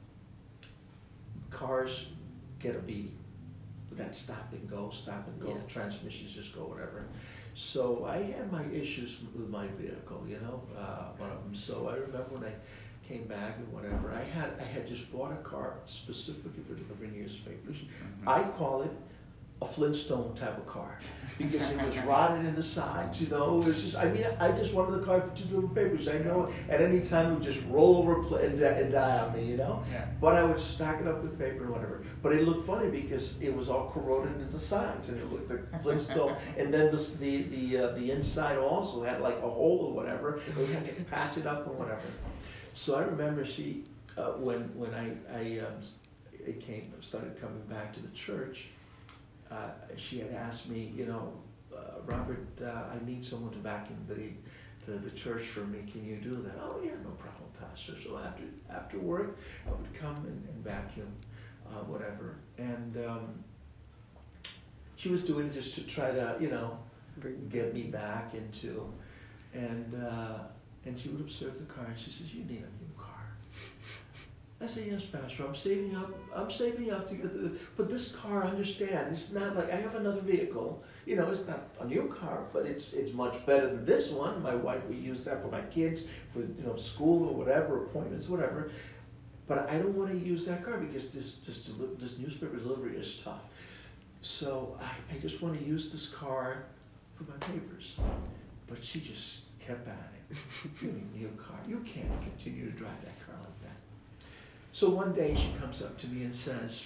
cars get a beating. That stop and go, stop and go, yeah. Transmissions just go, whatever. So I had my issues with my vehicle, you know. Uh, um, so I remember when I came back and whatever. I had I had just bought a car specifically for delivering newspapers. Mhm. I call it a Flintstone type of car because it was rotted in the sides, you know. It was just, I mean, I just wanted the car to deliver papers. I know at any time it would just roll over pl- and, di- and die on me, you know. Yeah. But I would stack it up with paper or whatever. But it looked funny because it was all corroded in the sides and it looked like Flintstone. And then the the the, uh, the inside also had like a hole or whatever. And we had to patch it up or whatever. So I remember she uh, when when I I um, it came started coming back to the church. Uh, she had asked me, you know, uh, Robert, uh, I need someone to vacuum the, the the church for me. Can you do that? Oh yeah, no problem, Pastor. So after after work, I would come and, and vacuum, uh, whatever. And um, she was doing it just to try to, you know, get me back into, and uh, and she would observe the car and she says, "You need a new car." I say, "Yes, Pastor, I'm saving up, I'm saving up to get the, but this car, understand, it's not like, I have another vehicle, you know, it's not a new car, but it's it's much better than this one. My wife would use that for my kids, for, you know, school or whatever, appointments, whatever. But I don't want to use that car because this, this, deli- this newspaper delivery is tough. So I, I just want to use this car for my papers." But she just kept at it. "You need a new car. You can't continue to drive that car like that." So one day she comes up to me and says,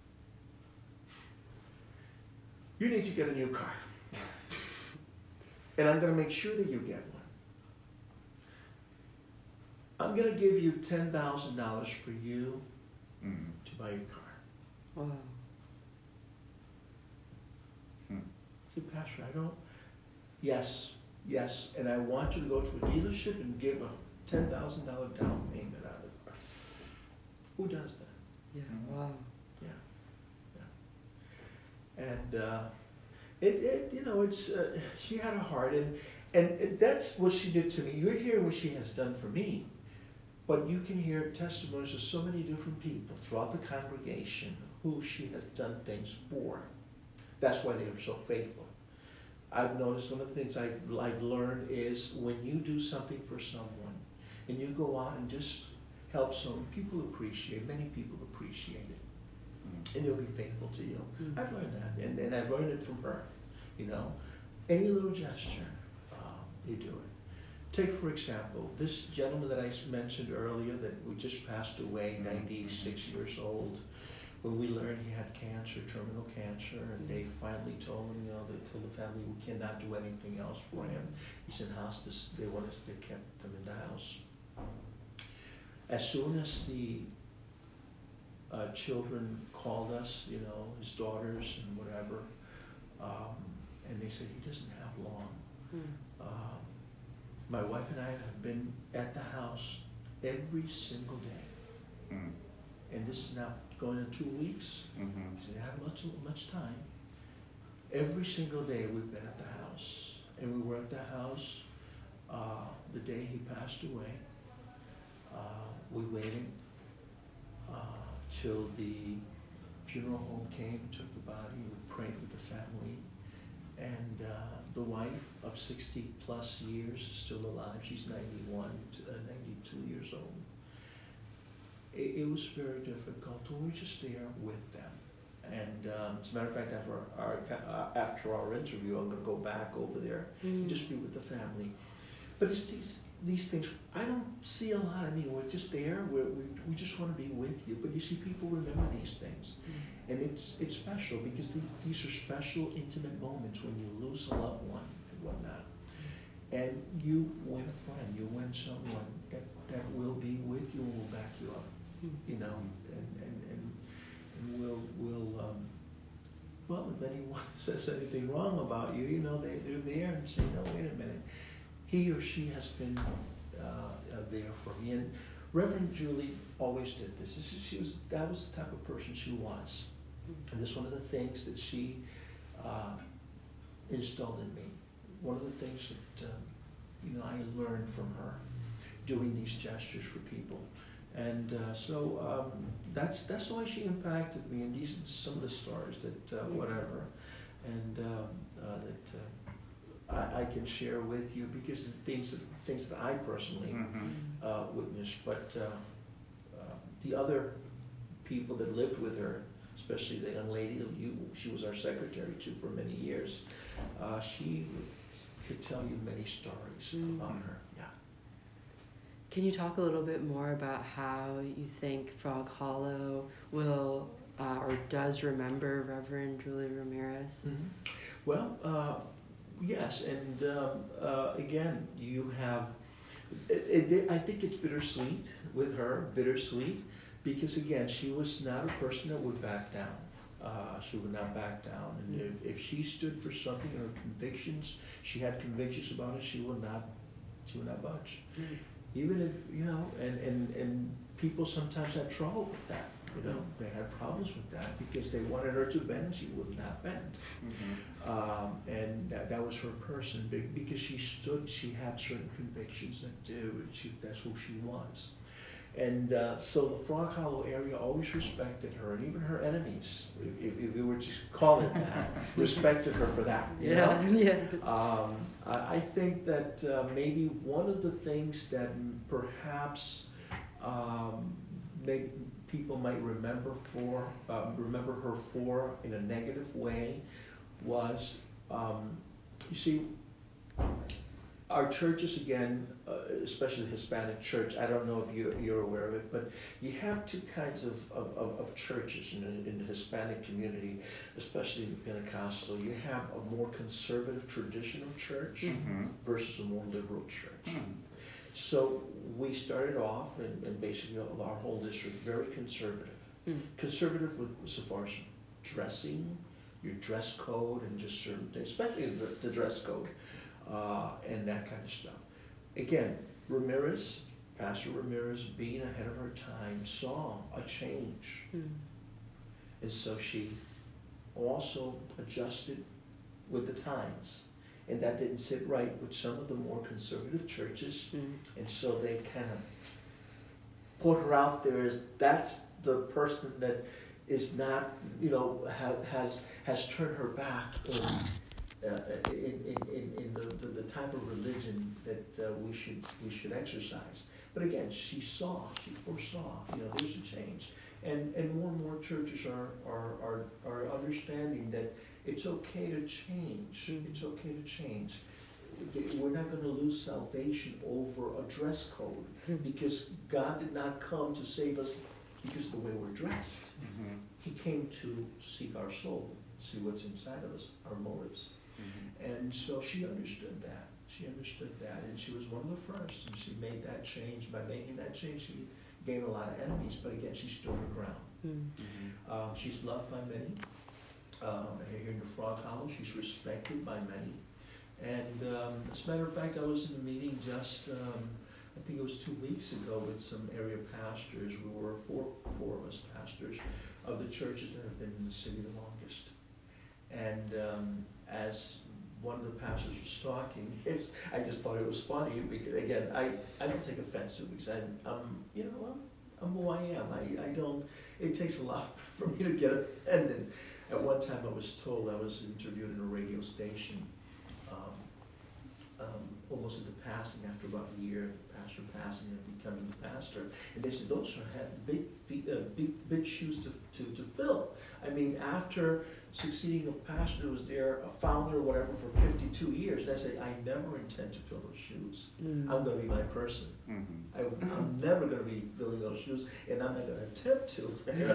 "You need to get a new car. And I'm going to make sure that you get one. I'm going to give you ten thousand dollars for you Mm. to buy your car." Wow. Hmm. I said, "Pastor, I don't." "Yes, yes, and I want you to go to a dealership and give a ten thousand dollars down payment on it." Who does that? Yeah. Mhm. Wow. Yeah, yeah. And uh, it, it, you know, it's uh, she had a heart, and and it, that's what she did to me. You're hearing what she has done for me, but you can hear testimonies of so many different people throughout the congregation who she has done things for. That's why they are so faithful. I've noticed one of the things I've, I've learned is when you do something for someone and you go out and just help someone, people appreciate, many people appreciate it. Mm. And they'll be faithful to you. Mhm. I've learned that, and, and I've learned it from her. You know, any little gesture, um, you do it. Take, for example, this gentleman that I s- mentioned earlier that we just passed away, ninety-six years old. When we learned he had cancer, terminal cancer, and they finally told him, you know, they told the family, we cannot do anything else for him. He's in hospice. They wanted, they kept him in the house. As soon as the uh, children called us, you know, his daughters and whatever, um, and they said he doesn't have long. Mm. Um, my wife and I have been at the house every single day, Mm. and this is now going on two weeks. Mhm. Because they didn't have much much time. Every single day we've been at the house, and we were at the house uh, the day he passed away. Uh, we waited uh, till the funeral home came, took the body, we prayed with the family, and uh, the wife of sixty plus years is still alive. She's ninety-one, to, uh, ninety-two years old. It, it was very difficult. We were just there with them. And um, as a matter of fact, after our, our, after our interview, I'm going to go back over there and Mm. just be with the family. But it's these, these things, I don't see a lot. I mean, we're just there. We're, we we just want to be with you. But you see, people remember these things. Mm. And it's it's special because the, these are special, intimate moments when you lose a loved one and whatnot. And you win a friend. You win someone that, that will be with you and will back you up. Mm. You know, and, and, and, and will will um, well, if anyone says anything wrong about you, you know, they, they're there and say, no, wait a minute. He or she has been uh, uh, there for me. And Reverend Julie always did this. This is, she was, that was the type of person she was. And this is one of the things that she uh, instilled in me. One of the things that, um, you know, I learned from her, doing these gestures for people. And uh, so um, that's that's the way she impacted me, and these are some of the stories that uh, whatever, and um, uh, that uh, I, I can share with you because of things that, things that I personally Mm-hmm. uh, witnessed. But uh, uh, the other people that lived with her, especially the young lady, you, she was our secretary too for many years. Uh, she could tell you many stories Mm. about her. Yeah. Can you talk a little bit more about how you think Frog Hollow will uh, or does remember Reverend Julie Ramirez? Mm-hmm. Well, uh, yes, and um, uh, again, you have. It, it, I think it's bittersweet with her, bittersweet, because again, she was not a person that would back down. Uh, she would not back down, and Mm. if, if she stood for something, her convictions, she had convictions about it. She would not, she would not budge. Mm. Even if you know, and and and people sometimes had trouble with that. You know, they had problems with that because they wanted her to bend, and she would not bend. Mm-hmm. Um, and that, that was her person be- because she stood, she had certain convictions that uh, she, that's who she was. And uh, so the Frog Hollow area always respected her, and even her enemies, if, if, if we were to call it that, respected her for that. You Yeah, know? yeah. Um, I, I think that uh, maybe one of the things that m- perhaps um, make, people might remember for uh, remember her for in a negative way was, um, you see, our churches again, uh, especially the Hispanic church. I don't know if you you're aware of it, but you have two kinds of of, of, of churches in the, in the Hispanic community, especially in Pentecostal. You have a more conservative traditional church Mm-hmm. versus a more liberal church. Mm-hmm. So we started off, and, and basically our whole district, very conservative. Mm. Conservative with so far as dressing, your dress code, and just certain things, especially the, the dress code, uh, and that kind of stuff. Again, Ramirez, Pastor Ramirez, being ahead of her time, saw a change. Mm. And so she also adjusted with the times. And that didn't sit right with some of the more conservative churches. Mm. And so they kind of put her out there as that's the person that is not, you know, ha, has has turned her back in, uh, in, in, in, in the, the, the type of religion that uh, we should we should exercise. But again, she saw, she foresaw, you know, there's a change. And and more and more churches are are, are, are understanding that it's okay to change. Mm. It's okay to change. We're not going to lose salvation over a dress code because God did not come to save us because of the way we're dressed. Mm-hmm. He came to seek our soul, see what's inside of us, our motives. Mm-hmm. And so she understood that. She understood that, and she was one of the first. And she made that change. By making that change, she gained a lot of enemies, but again, she stood her ground. Mm. Mm-hmm. Uh, she's loved by many. Um, here in the Frog Hollow, she's respected by many. And um, as a matter of fact, I was in a meeting just, um, I think it was two weeks ago with some area pastors. We were four, four of us pastors of the churches that have been in the city the longest. And um, as one of the pastors was talking, it's, I just thought it was funny because, again, I, I don't take offense to it because I'm, I'm you know, I'm, I'm who I am. I, I don't, it takes a lot for me to get offended. At one time I was told, I was interviewed in a radio station, um, um, almost at the passing, after about a year, the pastor passing and becoming the pastor. And they said, those are had big, feet, uh, big, big shoes to, to, to fill. I mean, after succeeding a pastor who was there, a founder or whatever, for fifty-two years, and I say, I never intend to fill those shoes. Mm. I'm going to be my person. Mm-hmm. I, I'm never going to be filling those shoes, and I'm not going to attempt to.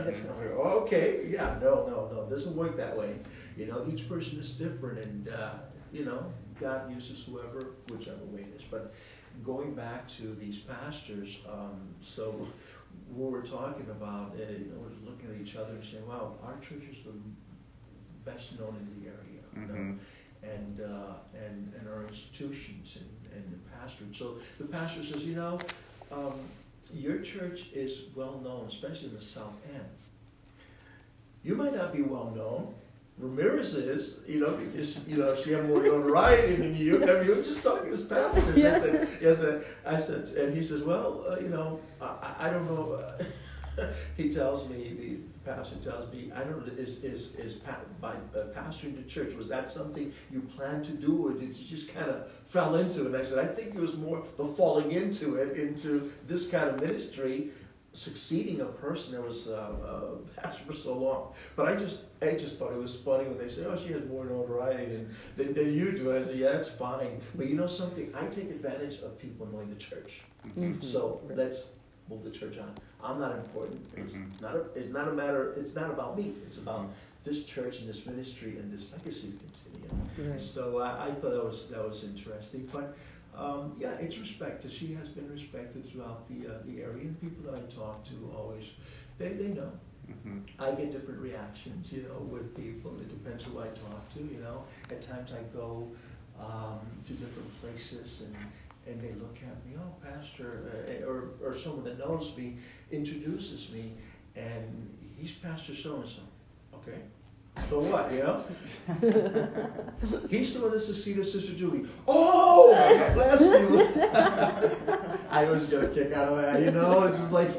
Okay, yeah, no, no, no, it doesn't work that way. You know, each person is different, and, uh, you know, God uses whoever, whichever way it is. But going back to these pastors, um, so we were talking about, uh, you know, we're looking at each other and saying, wow, our church is the best known in the area, you Mm-hmm. know, and, uh, and, and our institutions and, and the pastor. So the pastor says, you know, um, your church is well known, especially in the South End. You might not be well known. Ramirez is, you know, because, you know, she had more notoriety than you. I mean, we were just talking to this pastor. And Yeah. I said, yes, uh, I said, and he says, well, uh, you know, I, I don't know. Uh, he tells me, the pastor tells me, I don't know, is, is, is pa- by uh, pastoring the church, was that something you planned to do, or did you just kind of fell into it? And I said, I think it was more the falling into it, into this kind of ministry, succeeding a person that was uh, uh, pastor for so long. But I just I just thought it was funny when they said, oh, she has more notoriety than, than, than you do. And I said, yeah, that's fine. But you know something? I take advantage of people knowing the church. Mhm. So Right. let's move the church on. I'm not important. It's Mhm. not a, it's not a matter, it's not about me. It's about this church and this ministry and this legacy to continue. Right. So uh, I thought that was that was interesting. But um, yeah, it's respected. She has been respected throughout the uh, the area. And people that I talk to always, they, they know. Mhm. I get different reactions, you know, with people. It depends who I talk to, you know. At times I go um, to different places and, and they look at me, oh, pastor, uh, or, or someone that knows me introduces me, and he's Pastor so-and-so. Okay, so what, you know? He's the one that succeeded Sister Julie. Oh, God bless you. I was going to kick out of that, you know? It's just like...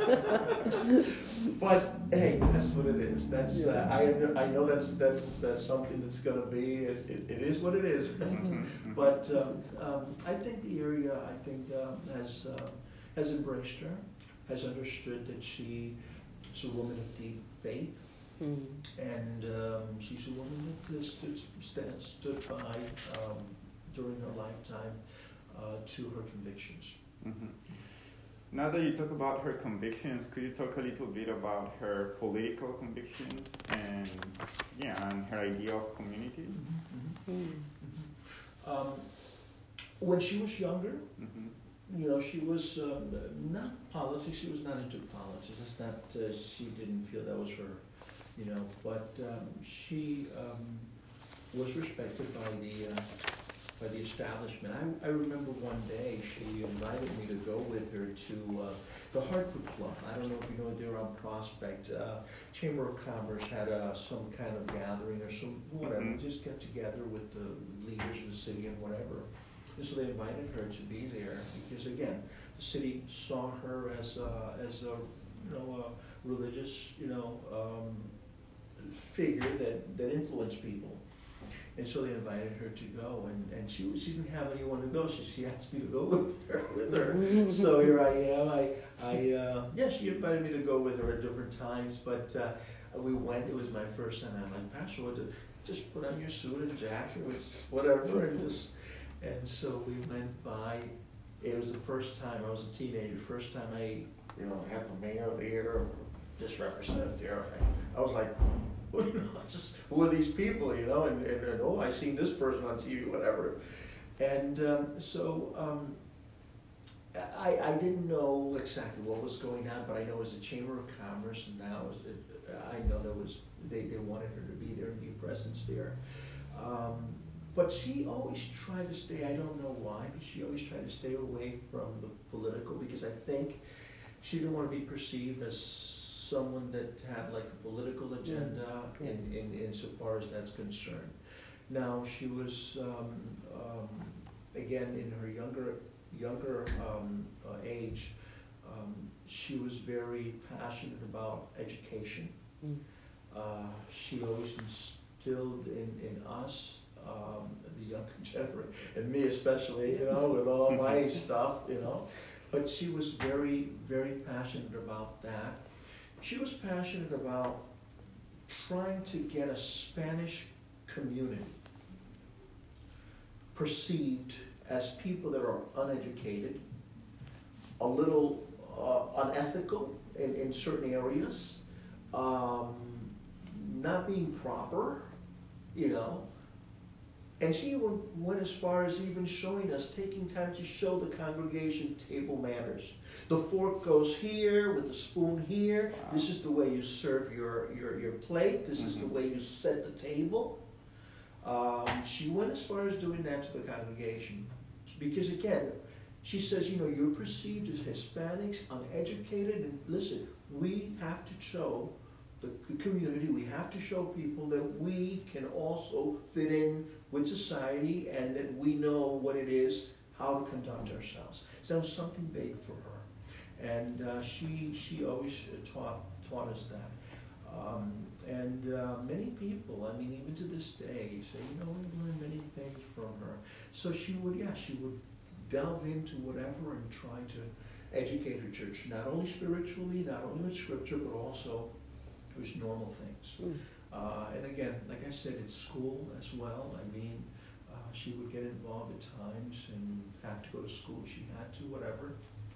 But hey, that's what it is. That's uh, I know, I know that's that's that's something that's going to be. It, it, it is what it is. Mhm. But um, um, I think the area I think um, has uh, has embraced her, has understood that she is a woman of deep faith, Mhm. and um, she's a woman that stood stood, stood by um, during her lifetime uh, to her convictions. Mhm. Now that you talk about her convictions, could you talk a little bit about her political convictions and yeah, and her idea of community? Mhm. Um, when she was younger, Mhm. you know, she was um, not politics. She was not into politics. It's not. Uh, she didn't feel that was her, you know. But um, she um, was respected by the uh, by the establishment. I, I remember one day she invited me to go with her to uh, the Hartford Club. I don't know if you know, they're on Prospect. Uh, Chamber of Commerce had uh, some kind of gathering or some whatever. Mhm. Just get together with the leaders of the city and whatever. And so they invited her to be there because, again, the city saw her as a, as a you know a religious you know um, figure that, that influenced people. And so they invited her to go, and, and she, she didn't have anyone to go, so she asked me to go with her. With her. So here I am. I, I uh, yeah, she invited me to go with her at different times, but uh, we went. It was my first time. I'm like, Pastor, what to, just put on your suit and jacket, or whatever, and just. And so we went by. It was the first time I was a teenager. First time I, you know, had the mayor there, or this representative there. I, I was like. Well, you know, just who are these people, you know, and, and, and oh, I seen this person on T V, whatever. And um, so um, I, I didn't know exactly what was going on, but I know it was the Chamber of Commerce, and now it was, it, I know there was they, they wanted her to be there and be presence there. Um, but she always tried to stay. I don't know why, but she always tried to stay away from the political, because I think she didn't want to be perceived as someone that had like a political agenda Yeah. in, in, in so far as that's concerned. Now she was, um, um, again, in her younger younger um, uh, age, um, she was very passionate about education. Mm. Uh, she always instilled in, in us, um, the younger generation, and me especially, you know, with all my stuff, you know, but she was very, very passionate about that. She was passionate about trying to get a Spanish community perceived as people that are uneducated, a little uh, unethical in, in certain areas, um, not being proper, you know. And she went as far as even showing us, taking time to show the congregation table manners. The fork goes here with the spoon here. Wow. This is the way you serve your, your, your plate. This mm-hmm. is the way you set the table. Um, she went as far as doing that to the congregation. Because again, she says, you know, you're perceived as Hispanics, uneducated, and listen, we have to show the, the community, we have to show people that we can also fit in with society and that we know what it is, how to conduct ourselves. So that was something big for her. And uh, she she always taught taught us that. Um, and uh, many people, I mean, even to this day, say, you know, we learned many things from her. So she would, yeah, she would delve into whatever and try to educate her church, not only spiritually, not only with scripture, but also with normal things. Mm. Uh, and again, like I said, it's school as well. I mean, uh, she would get involved at times and have to go to school. She had to, whatever,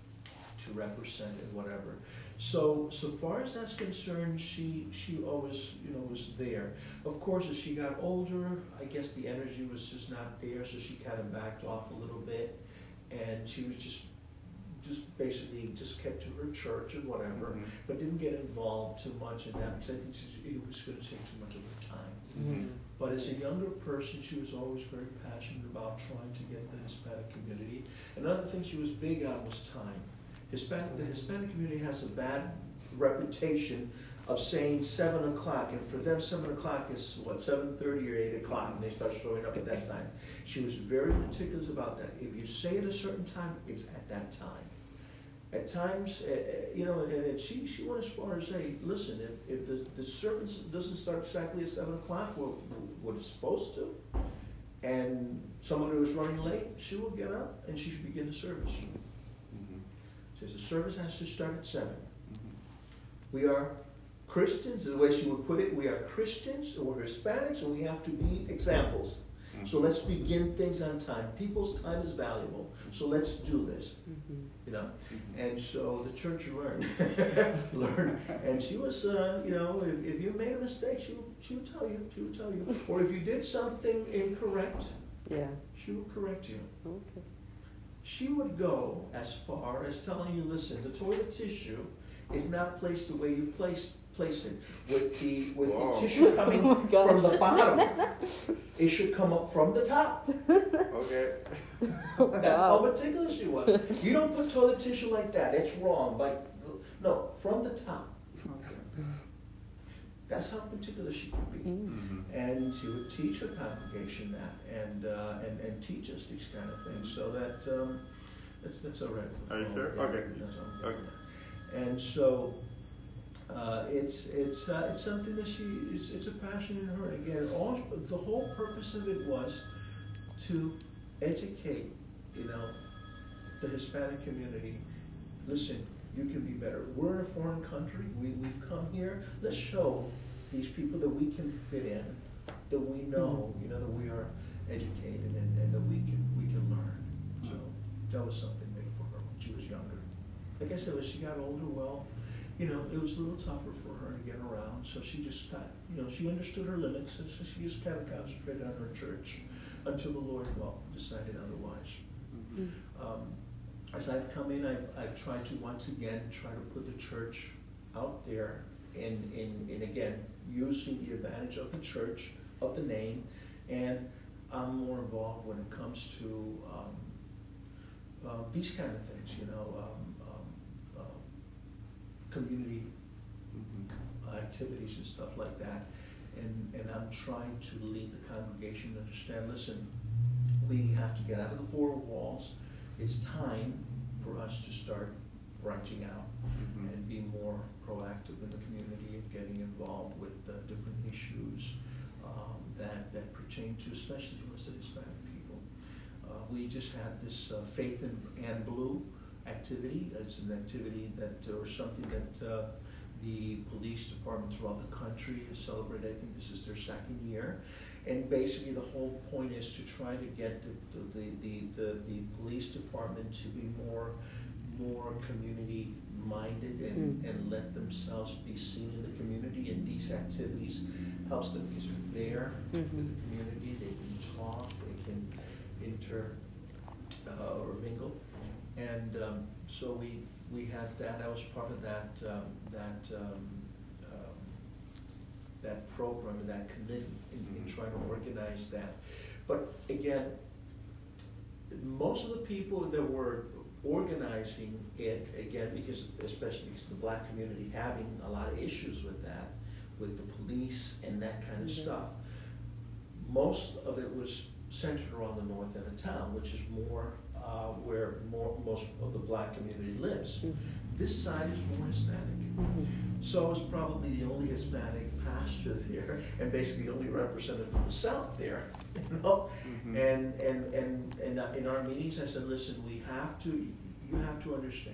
to represent and whatever. So, so far as that's concerned, she she always, you know, was there. Of course, as she got older, I guess the energy was just not there, so she kind of backed off a little bit, and she was just just basically just kept to her church and whatever, Mhm. but didn't get involved too much in that because I think she, it was going to take too much of her time. Mhm. But as a younger person, she was always very passionate about trying to get the Hispanic community. Another thing she was big on was time. Hispanic, the Hispanic community has a bad reputation of saying seven o'clock, and for them seven o'clock is what, seven thirty or eight o'clock, and they start showing up at that time. She was very particular about that. If you say at a certain time, it's at that time. At times, uh, you know, and, and she she went as far as say, listen, if, if the, the service doesn't start exactly at seven o'clock, what, what it's supposed to, and somebody was running late, she will get up and she should begin the service. Mhm. Says the service has to start at seven. Mhm. We are Christians, the way she would put it, we are Christians, and we're Hispanics, and we have to be examples. So let's begin things on time. People's time is valuable, so let's do this. Mhm. You know, Mhm. and so the church learned, learned, and she was, uh, you know, if, if you made a mistake, she would, she would tell you, she would tell you, or if you did something incorrect, Yeah. she would correct you. Okay. She would go as far as telling you, listen, the toilet tissue is not placed the way you place place it. With the with Whoa. the tissue coming Oh my from gosh. the bottom, it should come up from the top. Okay. That's Wow. how particular she was. You don't put toilet tissue like that. It's wrong. Like, no, from the top. Okay. That's how particular she could be. Mm. Mhm. And she would teach her congregation that, and uh, and and teach us these kind of things, so that um, that's that's all right. Are you sure? Yeah, Okay. that's all right. Okay. And so uh, it's it's uh, it's something that she it's it's a passion in her. Again, all the whole purpose of it was to educate, you know, the Hispanic community. Listen, you can be better. We're in a foreign country. We we've come here. Let's show these people that we can fit in, that we know, you know, that we are educated and, and that we can we can learn. So that was something big for her when she was younger. Like I said, as she got older, well, you know, it was a little tougher for her to get around. So she just got, you know, she understood her limits, and so she just kind of concentrated on her church until the Lord, well, decided otherwise. Mm. Um, as I've come in, I've, I've tried to once again try to put the church out there, in, in, in again, using the advantage of the church, of the name, and I'm more involved when it comes to um, uh, these kind of things, you know, um, um, uh, community Mhm. activities and stuff like that. And, and I'm trying to lead the congregation to understand, listen, we have to get out of the four walls. It's time for us to start branching out Mhm. and be more proactive in the community and getting involved with uh, different issues um, that, that pertain to, especially to us, the Hispanic people. Uh, we just had this uh, Faith in and Blue activity. It's an activity that, or something that uh, the police department throughout the country has celebrated. I think this is their second year. And basically the whole point is to try to get the, the, the, the, the police department to be more more community minded and, Mm. and let themselves be seen in the community, and these activities helps them because they're there Mhm. with the community, they can talk, they can inter uh, or mingle. And um, so we we had that. I was part of that um, that um, um, that program and that committee in, in Mhm. trying to organize that. But again, most of the people that were organizing it, again, because especially because the black community having a lot of issues with that, with the police and that kind of Mhm. stuff, most of it was centered around the north end of town, which is more uh, where more most of the black community lives. Mhm. This side is more Hispanic. Mhm. So I was probably the only Hispanic pastor there, and basically the only representative from the South there, you know? Mm-hmm. And, and, and, and uh, in our meetings, I said, listen, we have to, you have to understand,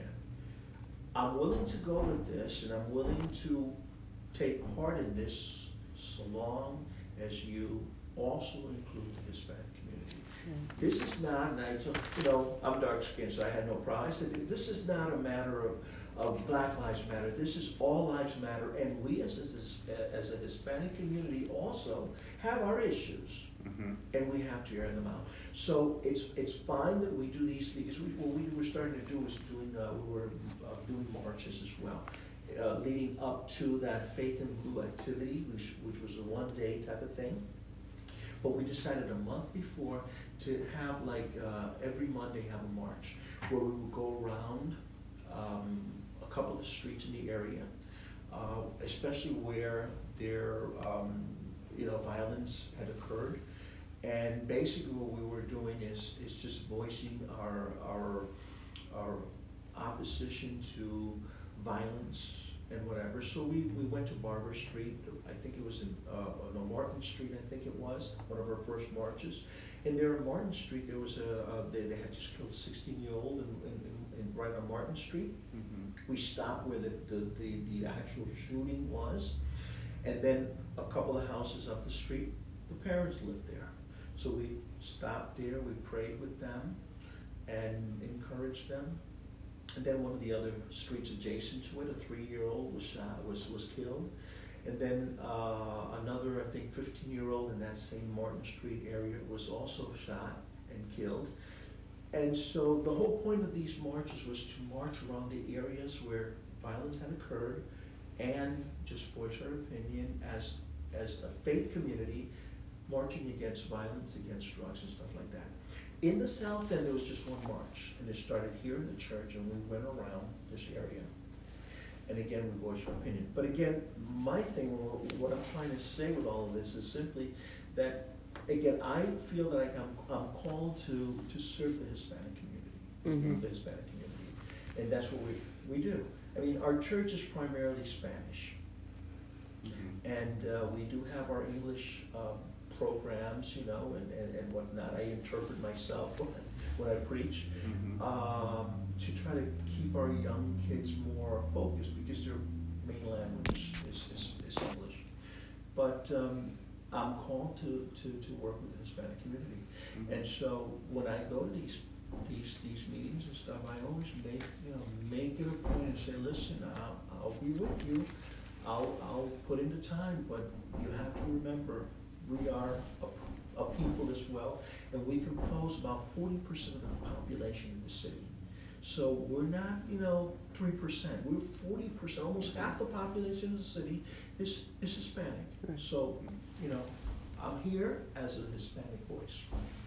I'm willing to go with this, and I'm willing to take part in this so long as you also include the Hispanic community. Mm. This is not, and I took, you know, I'm dark skinned, so I had no problem. I said, this is not a matter of, of Black Lives Matter. This is all lives matter, and we as a, as a Hispanic community also have our issues, Mm-hmm. and we have to air them out. So it's it's fine that we do these, because we, what we were starting to do was doing, uh, we were uh, doing marches as well. Uh, leading up to that Faith in Blue activity, which, which was a one-day type of thing. But we decided a month before to have, like, uh, every Monday have a march where we would go around um, a couple of streets in the area, uh, especially where there, um, you know, violence had occurred. And basically what we were doing is, is just voicing our, our, our opposition to violence and whatever. So we, we went to Barber Street. I think it was in, uh, no, Martin Street, I think it was, one of our first marches. And there on Martin Street, there was a, uh, they, they had just killed a sixteen-year-old in, in, in, right on Martin Street. Mm-hmm. We stopped where the, the, the, the actual shooting was. And then a couple of houses up the street, the parents lived there. So we stopped there, we prayed with them and encouraged them. And then one of the other streets adjacent to it, a three-year-old was shot, was, was killed. And then uh, another, I think, fifteen-year-old in that same Martin Street area was also shot and killed. And so the whole point of these marches was to march around the areas where violence had occurred and just voice our opinion as, as a faith community marching against violence, against drugs and stuff like that. In the South End, there was just one march, and it started here in the church, and we went around this area. And again, we voiced our opinion. But again, my thing, what I'm trying to say with all of this is simply that, again, I feel that I'm, I'm called to, to serve the Hispanic community, Mm-hmm. the Hispanic community. And that's what we, we do. I mean, our church is primarily Spanish. Mm-hmm. And uh, we do have our English um, programs, you know, and, and, and whatnot. I interpret myself when I, when I preach, Mm-hmm. um, to try to keep our young kids more focused, because their main language is, is, is English. But um, I'm called to, to, to work with the Hispanic community. Mm-hmm. And so when I go to these these these meetings and stuff, I always make, you know, make it a point and say, listen, I'll, I'll be with you. I'll, I'll put in the time, but you have to remember, we are a, a people as well, and we compose about forty percent of the population in the city. So we're not, you know, three percent. We're forty percent, almost half the population of the city is, is Hispanic. Right. So, you know, I'm here as a Hispanic voice.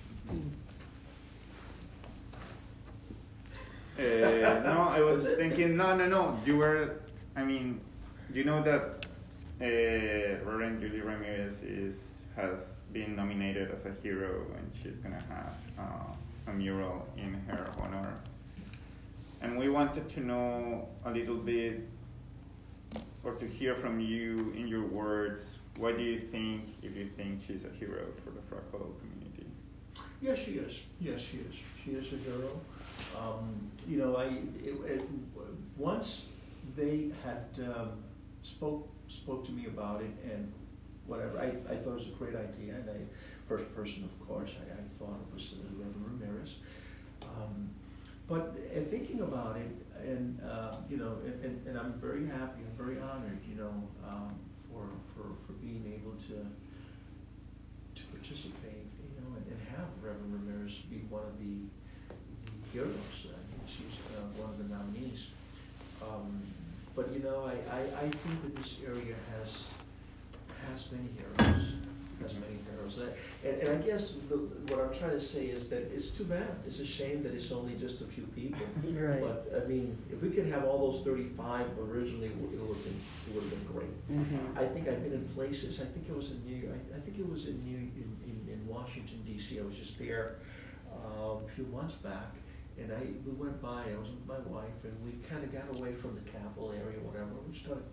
Uh, no, I was That's it. thinking, no, no, no. You were, I mean, you know that uh, Reverend Julie Ramirez is has been nominated as a hero, and she's gonna have uh, a mural in her honor. And we wanted to know a little bit, or to hear from you in your words, what do you think, if you think she's a hero for the Fractal community? Yes, she is. Yes, she is. She is a hero. Um, you know, I it, it, once they had um, spoke spoke to me about it and whatever, I, I thought it was a great idea. And I, first person, of course, I, I thought it was uh, Reverend Ramirez. Um, but uh, thinking about it, and uh, you know, and, and, and I'm very happy, I'm very honored, you know, um, for for for being able to to participate, you know, and, and have Reverend Ramirez be one of the heroes. I mean, she's uh, one of the nominees. Um, but you know, I, I, I think that this area has has many heroes. Has many heroes. I, and, and I guess the, what I'm trying to say is that it's too bad. It's a shame that it's only just a few people. Right. But I mean, if we could have all those thirty-five originally, it would have been it would have been great. Mm-hmm. I think I've been in places. I think it was in New York. I, I think it was in New in, in, in Washington D C. I was just there uh, a few months back. And I, we went by, I was with my wife, and we kind of got away from the Capitol area, whatever. We started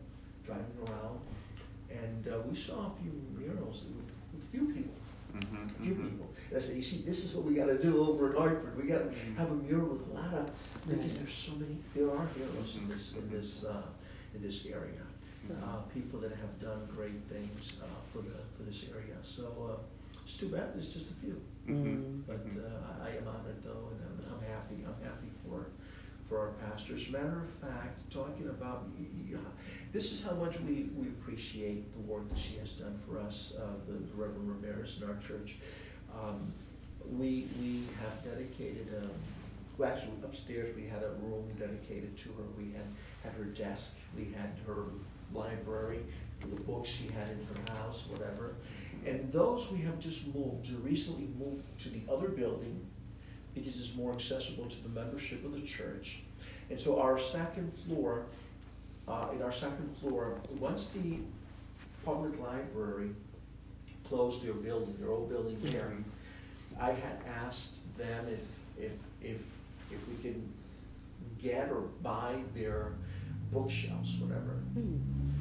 driving around, and uh, we saw a few murals with a few people. Mm-hmm, A few mm-hmm. people. And I said, you see, this is what we got to do over in Hartford. We got to have a mural with a lot of, because Right. there's so many, there are heroes in this, in this, uh, in this area. Uh, people that have done great things uh, for the for this area. So uh, it's too bad there's just a few. Mm-hmm. But uh, I, I am honored though, and I'm, I'm happy. I'm happy for for our pastors. Matter of fact, talking about y- y- this is how much we, we appreciate the work that she has done for us, uh, the, the Reverend Ramirez in our church. Um, we we have dedicated. Um, well, actually, upstairs we had a room dedicated to her. We had had her desk. We had her library, the books she had in her house, whatever. And those we have just moved, recently moved to the other building because it's more accessible to the membership of the church. And so our second floor, uh, in our second floor, once the public library closed their building, their old building there, I had asked them if, if, if, if we could get or buy their bookshelves, whatever. Hmm.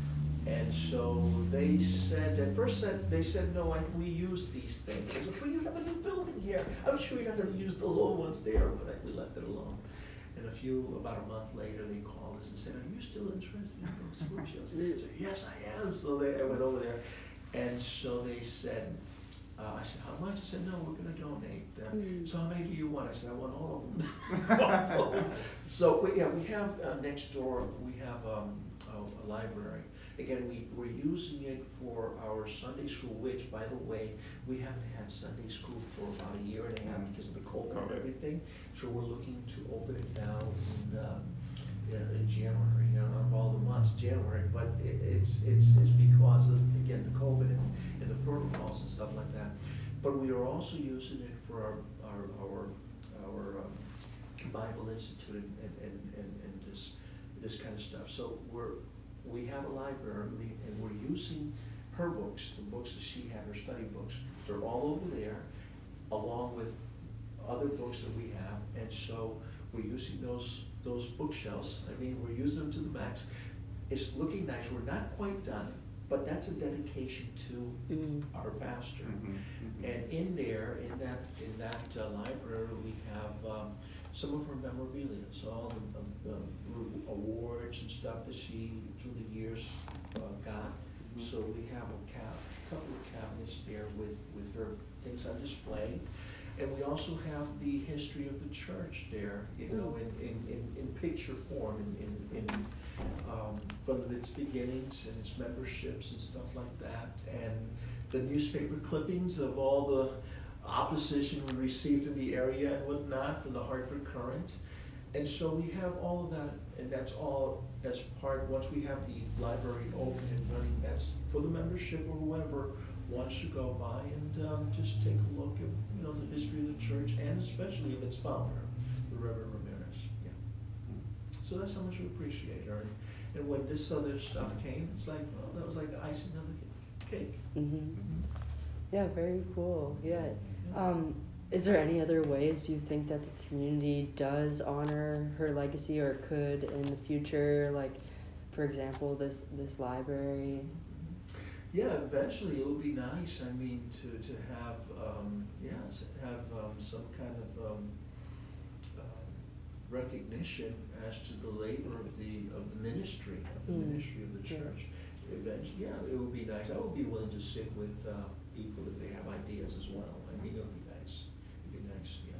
And so they said, at first said, they said, no, I, we use these things. I said, well, you have a new building here. I'm sure you're not gonna use those old ones there, but I, we left it alone. And a few, about a month later, they called us and said, are you still interested in those bookshelves? I said, yes, I am. So they, I went over there. And so they said, uh, I said, how much? I said, no, we're gonna donate them. Mm. So how many do you want? I said, I want all of them. So, we- yeah, we have, uh, next door, we have, um, a, a library. Again, we, we're using it for our Sunday school, which, by the way, we haven't had Sunday school for about a year and a half because of the COVID and COVID. everything. So we're looking to open it now in, um, in, in January, you know, of all the months, January. But it, it's, it's, it's because of, again, the COVID and, and the protocols and stuff like that. But we are also using it for our, our, our, our um, Bible Institute and, and, and, and, and this, this kind of stuff. So we're, we have a library, and we're using her books, the books that she had, her study books. They're all over there, along with other books that we have. And so we're using those those bookshelves. I mean, we're using them to the max. It's looking nice. We're not quite done, but that's a dedication to Mm. our pastor. Mm-hmm. Mm-hmm. And in there, in that in that uh, library, we have um, some of her memorabilia, so all the, the, the awards and stuff that she through the years uh, got. Mhm. So we have a cap, couple of cabinets there with with her things on display, and we also have the history of the church there, you know, in in, in, in picture form, in in, in um, from its beginnings and its memberships and stuff like that, and the newspaper clippings of all the opposition we received in the area and whatnot from the Hartford Courant. And so we have all of that, and that's all as part, once we have the library open and running, that's for the membership or whoever wants to go by and um, just take a look at, you know, the history of the church, and especially of its founder, the Reverend Ramirez. Yeah. So that's how much we appreciate her. And when this other stuff came, it's like, well, that was like the icing on the cake. Mm-hmm. Yeah, very cool. Yeah. Um, is there any other ways do you think that the community does honor her legacy or could in the future? Like, for example, this this library. Yeah, eventually it would be nice. I mean, to to have um, yeah, s- have um, some kind of um, um, recognition as to the labor of the of the ministry of the Mm. ministry of the Yeah. church. Eventually, yeah, it would be nice. I would be willing to sit with uh, people if they have ideas as well. I mean, it would be nice. It'd be nice, yeah.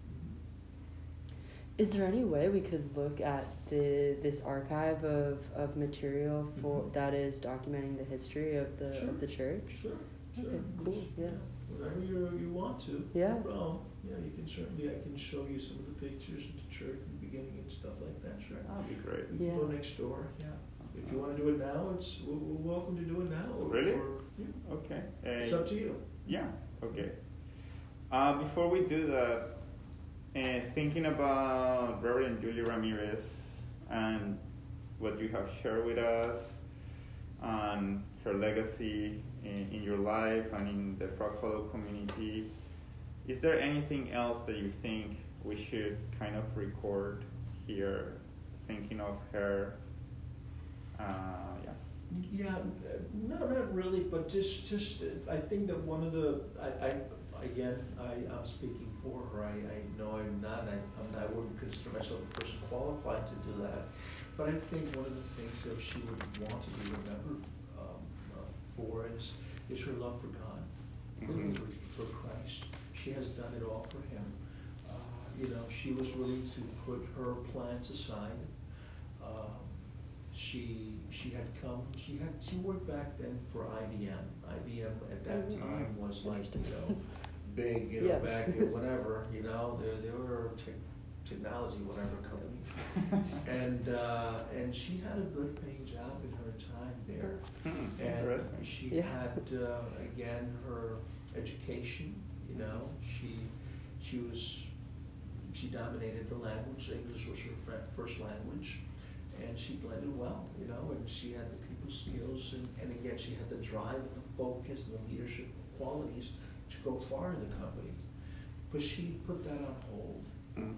Is there any way we could look at the this archive of, of material for Mhm. that is documenting the history of the Sure. of the church? Sure, sure. Okay, cool, Just, yeah. Whatever you you want to. Yeah. No problem. Yeah, you can certainly. I can show you some of the pictures of the church in the beginning and stuff like that. Sure. That'd be great. We can go Yeah. next door. Yeah. If you want to do it now, it's we're, we're welcome to do it now. Or, Really? Or, yeah. Okay. It's Uh, up to you. Yeah, okay. Uh, before we do that, uh, thinking about Reverend Julie Ramirez and what you have shared with us and her legacy in, in your life and in the Frog Hollow community, is there anything else that you think we should kind of record here, thinking of her? Uh, yeah. Yeah, uh, no, not really, but just, just, uh, I think that one of the, I, I, again, I, I'm speaking for her, I, I know I'm not, I, I'm not, I wouldn't consider myself a person qualified to do that, but I think one of the things that she would want to be remembered, um, uh, for is, is her love for God, Mhm. for, for Christ. She has done it all for Him. Uh, you know, she was willing to put her plans aside. Um, She she had come. She had she worked back then for I B M. I B M at that Mhm. time was like, you Interesting. know, big, you know, Yeah. back in whatever, you know, they they were tech technology whatever company, and uh, and she had a good paying job in her time there, Hmm, and interesting. she Yeah. had uh, again her education. You know, she she was she dominated the language. English was her fir- first language. And she blended well, you know, and she had the people skills, and, and again, she had the drive, the focus, and the leadership qualities to go far in the company. But she put that on hold, Mm.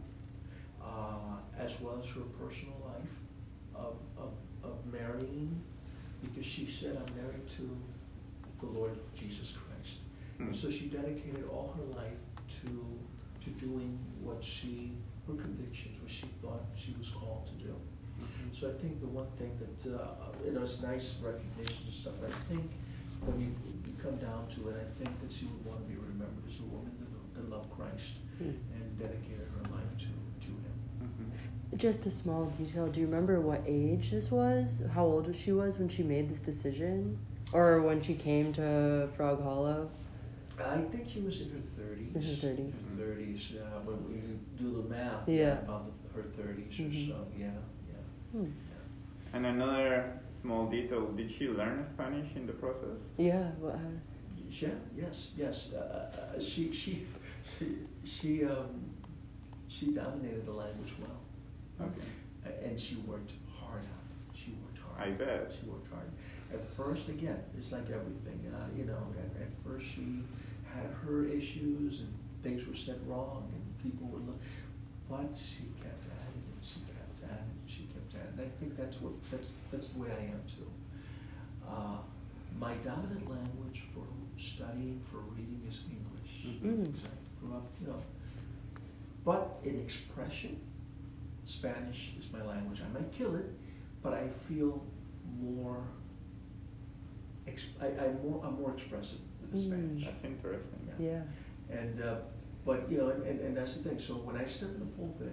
uh, as well as her personal life of, of, of marrying, because she said, I'm married to the Lord Jesus Christ. Mm. And so she dedicated all her life to, to doing what she, her convictions, what she thought she was called to do. Mhm. So I think the one thing that, uh, you know, it's nice recognition and stuff, but I think when you, you come down to it, I think that she would want to be remembered as a woman that, that loved Christ Hmm. and dedicated her life to, to Him. Mhm. Just a small detail. Do you remember what age this was? How old she was when she made this decision? Or when she came to Frog Hollow? I think she was in her thirties. In her thirties. Thirties, yeah, when we do the math, Yeah. about the, her thirties Mhm. or so, yeah, yeah. Hmm. yeah. And another small detail, did she learn Spanish in the process? Yeah. Well, uh, Yeah, yes, yes. Uh, uh, she, she, she, she, um, she dominated the language well, Okay. A- and she worked hard on it. She worked hard. I bet. She worked hard. At first, again, it's like everything. Uh, you know, at, at first she had her issues and things were said wrong, and people would look, but she kept at it, and she kept at it, and she kept at it. And I think that's what that's that's the way I am too. Uh, my dominant language for studying, for reading is English. Mhm. Mm. Because I grew up, you know. But in expression, Spanish is my language. I might kill it, but I feel more. Ex- I, I'm more. I'm more expressive with the Mm. Spanish. That's interesting. yeah. And uh, but you know, and, and, and that's the thing. So when I step in the pulpit,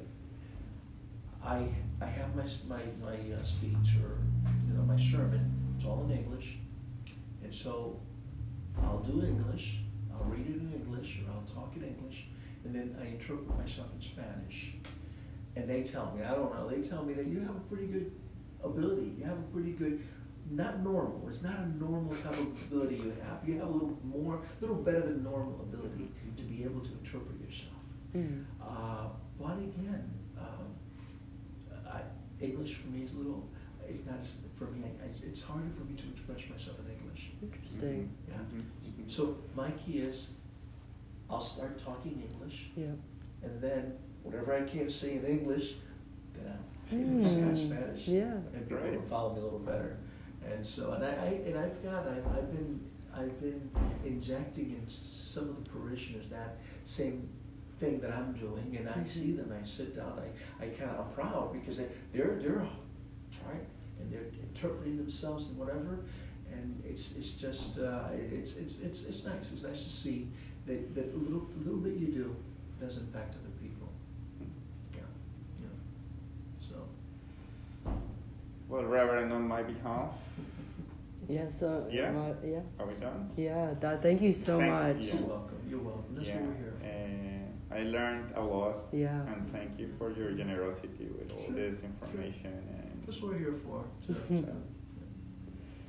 I I have my s- my my uh, speech or you know my sermon. It's all in English, and so I'll do English. I'll read it in English, or I'll talk in English, and then I interpret myself in Spanish. And they tell me, I don't know. They tell me that you have a pretty good ability. You have a pretty good. Not normal. It's not a normal type of ability you have. You have a little more, a little better than normal ability to be able to interpret yourself. Mm. Uh, but again, um, I, English for me is a little. It's not as, for me. I, it's harder for me to express myself in English. Interesting. Yeah. Mhm. Mhm. So my key is, I'll start talking English, Yeah. and then whatever I can't say in English, then I'll Mm. say in Spanish. Yeah. And people Great. will follow me a little better. And so, and I, I and I've got, I've, I've been, I've been injecting in some of the parishioners that same thing that I'm doing, and I Mhm. see them. I sit down. I, I kind of, I'm proud because they, they're, they're, right, and they're interpreting themselves and whatever. And it's, it's just, uh, it's, it's, it's, it's nice. It's nice to see that, that a little, a little bit you do does impact other people. Yeah, yeah. So. Well, Reverend, on my behalf, Yeah. So. Yeah? uh, yeah. are we done? Yeah. That. Thank you so Thank- much. yeah. You're welcome. You're welcome. That's yeah. what we're here for. Uh, I learned a lot, Yeah. and thank you for your generosity with all Sure, this information. And That's what we're here for. So, Mhm.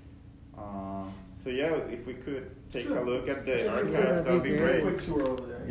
uh, so yeah, if we could take Sure. a look at the Take a archive, look. that'd be That'd be great. Quick tour over there.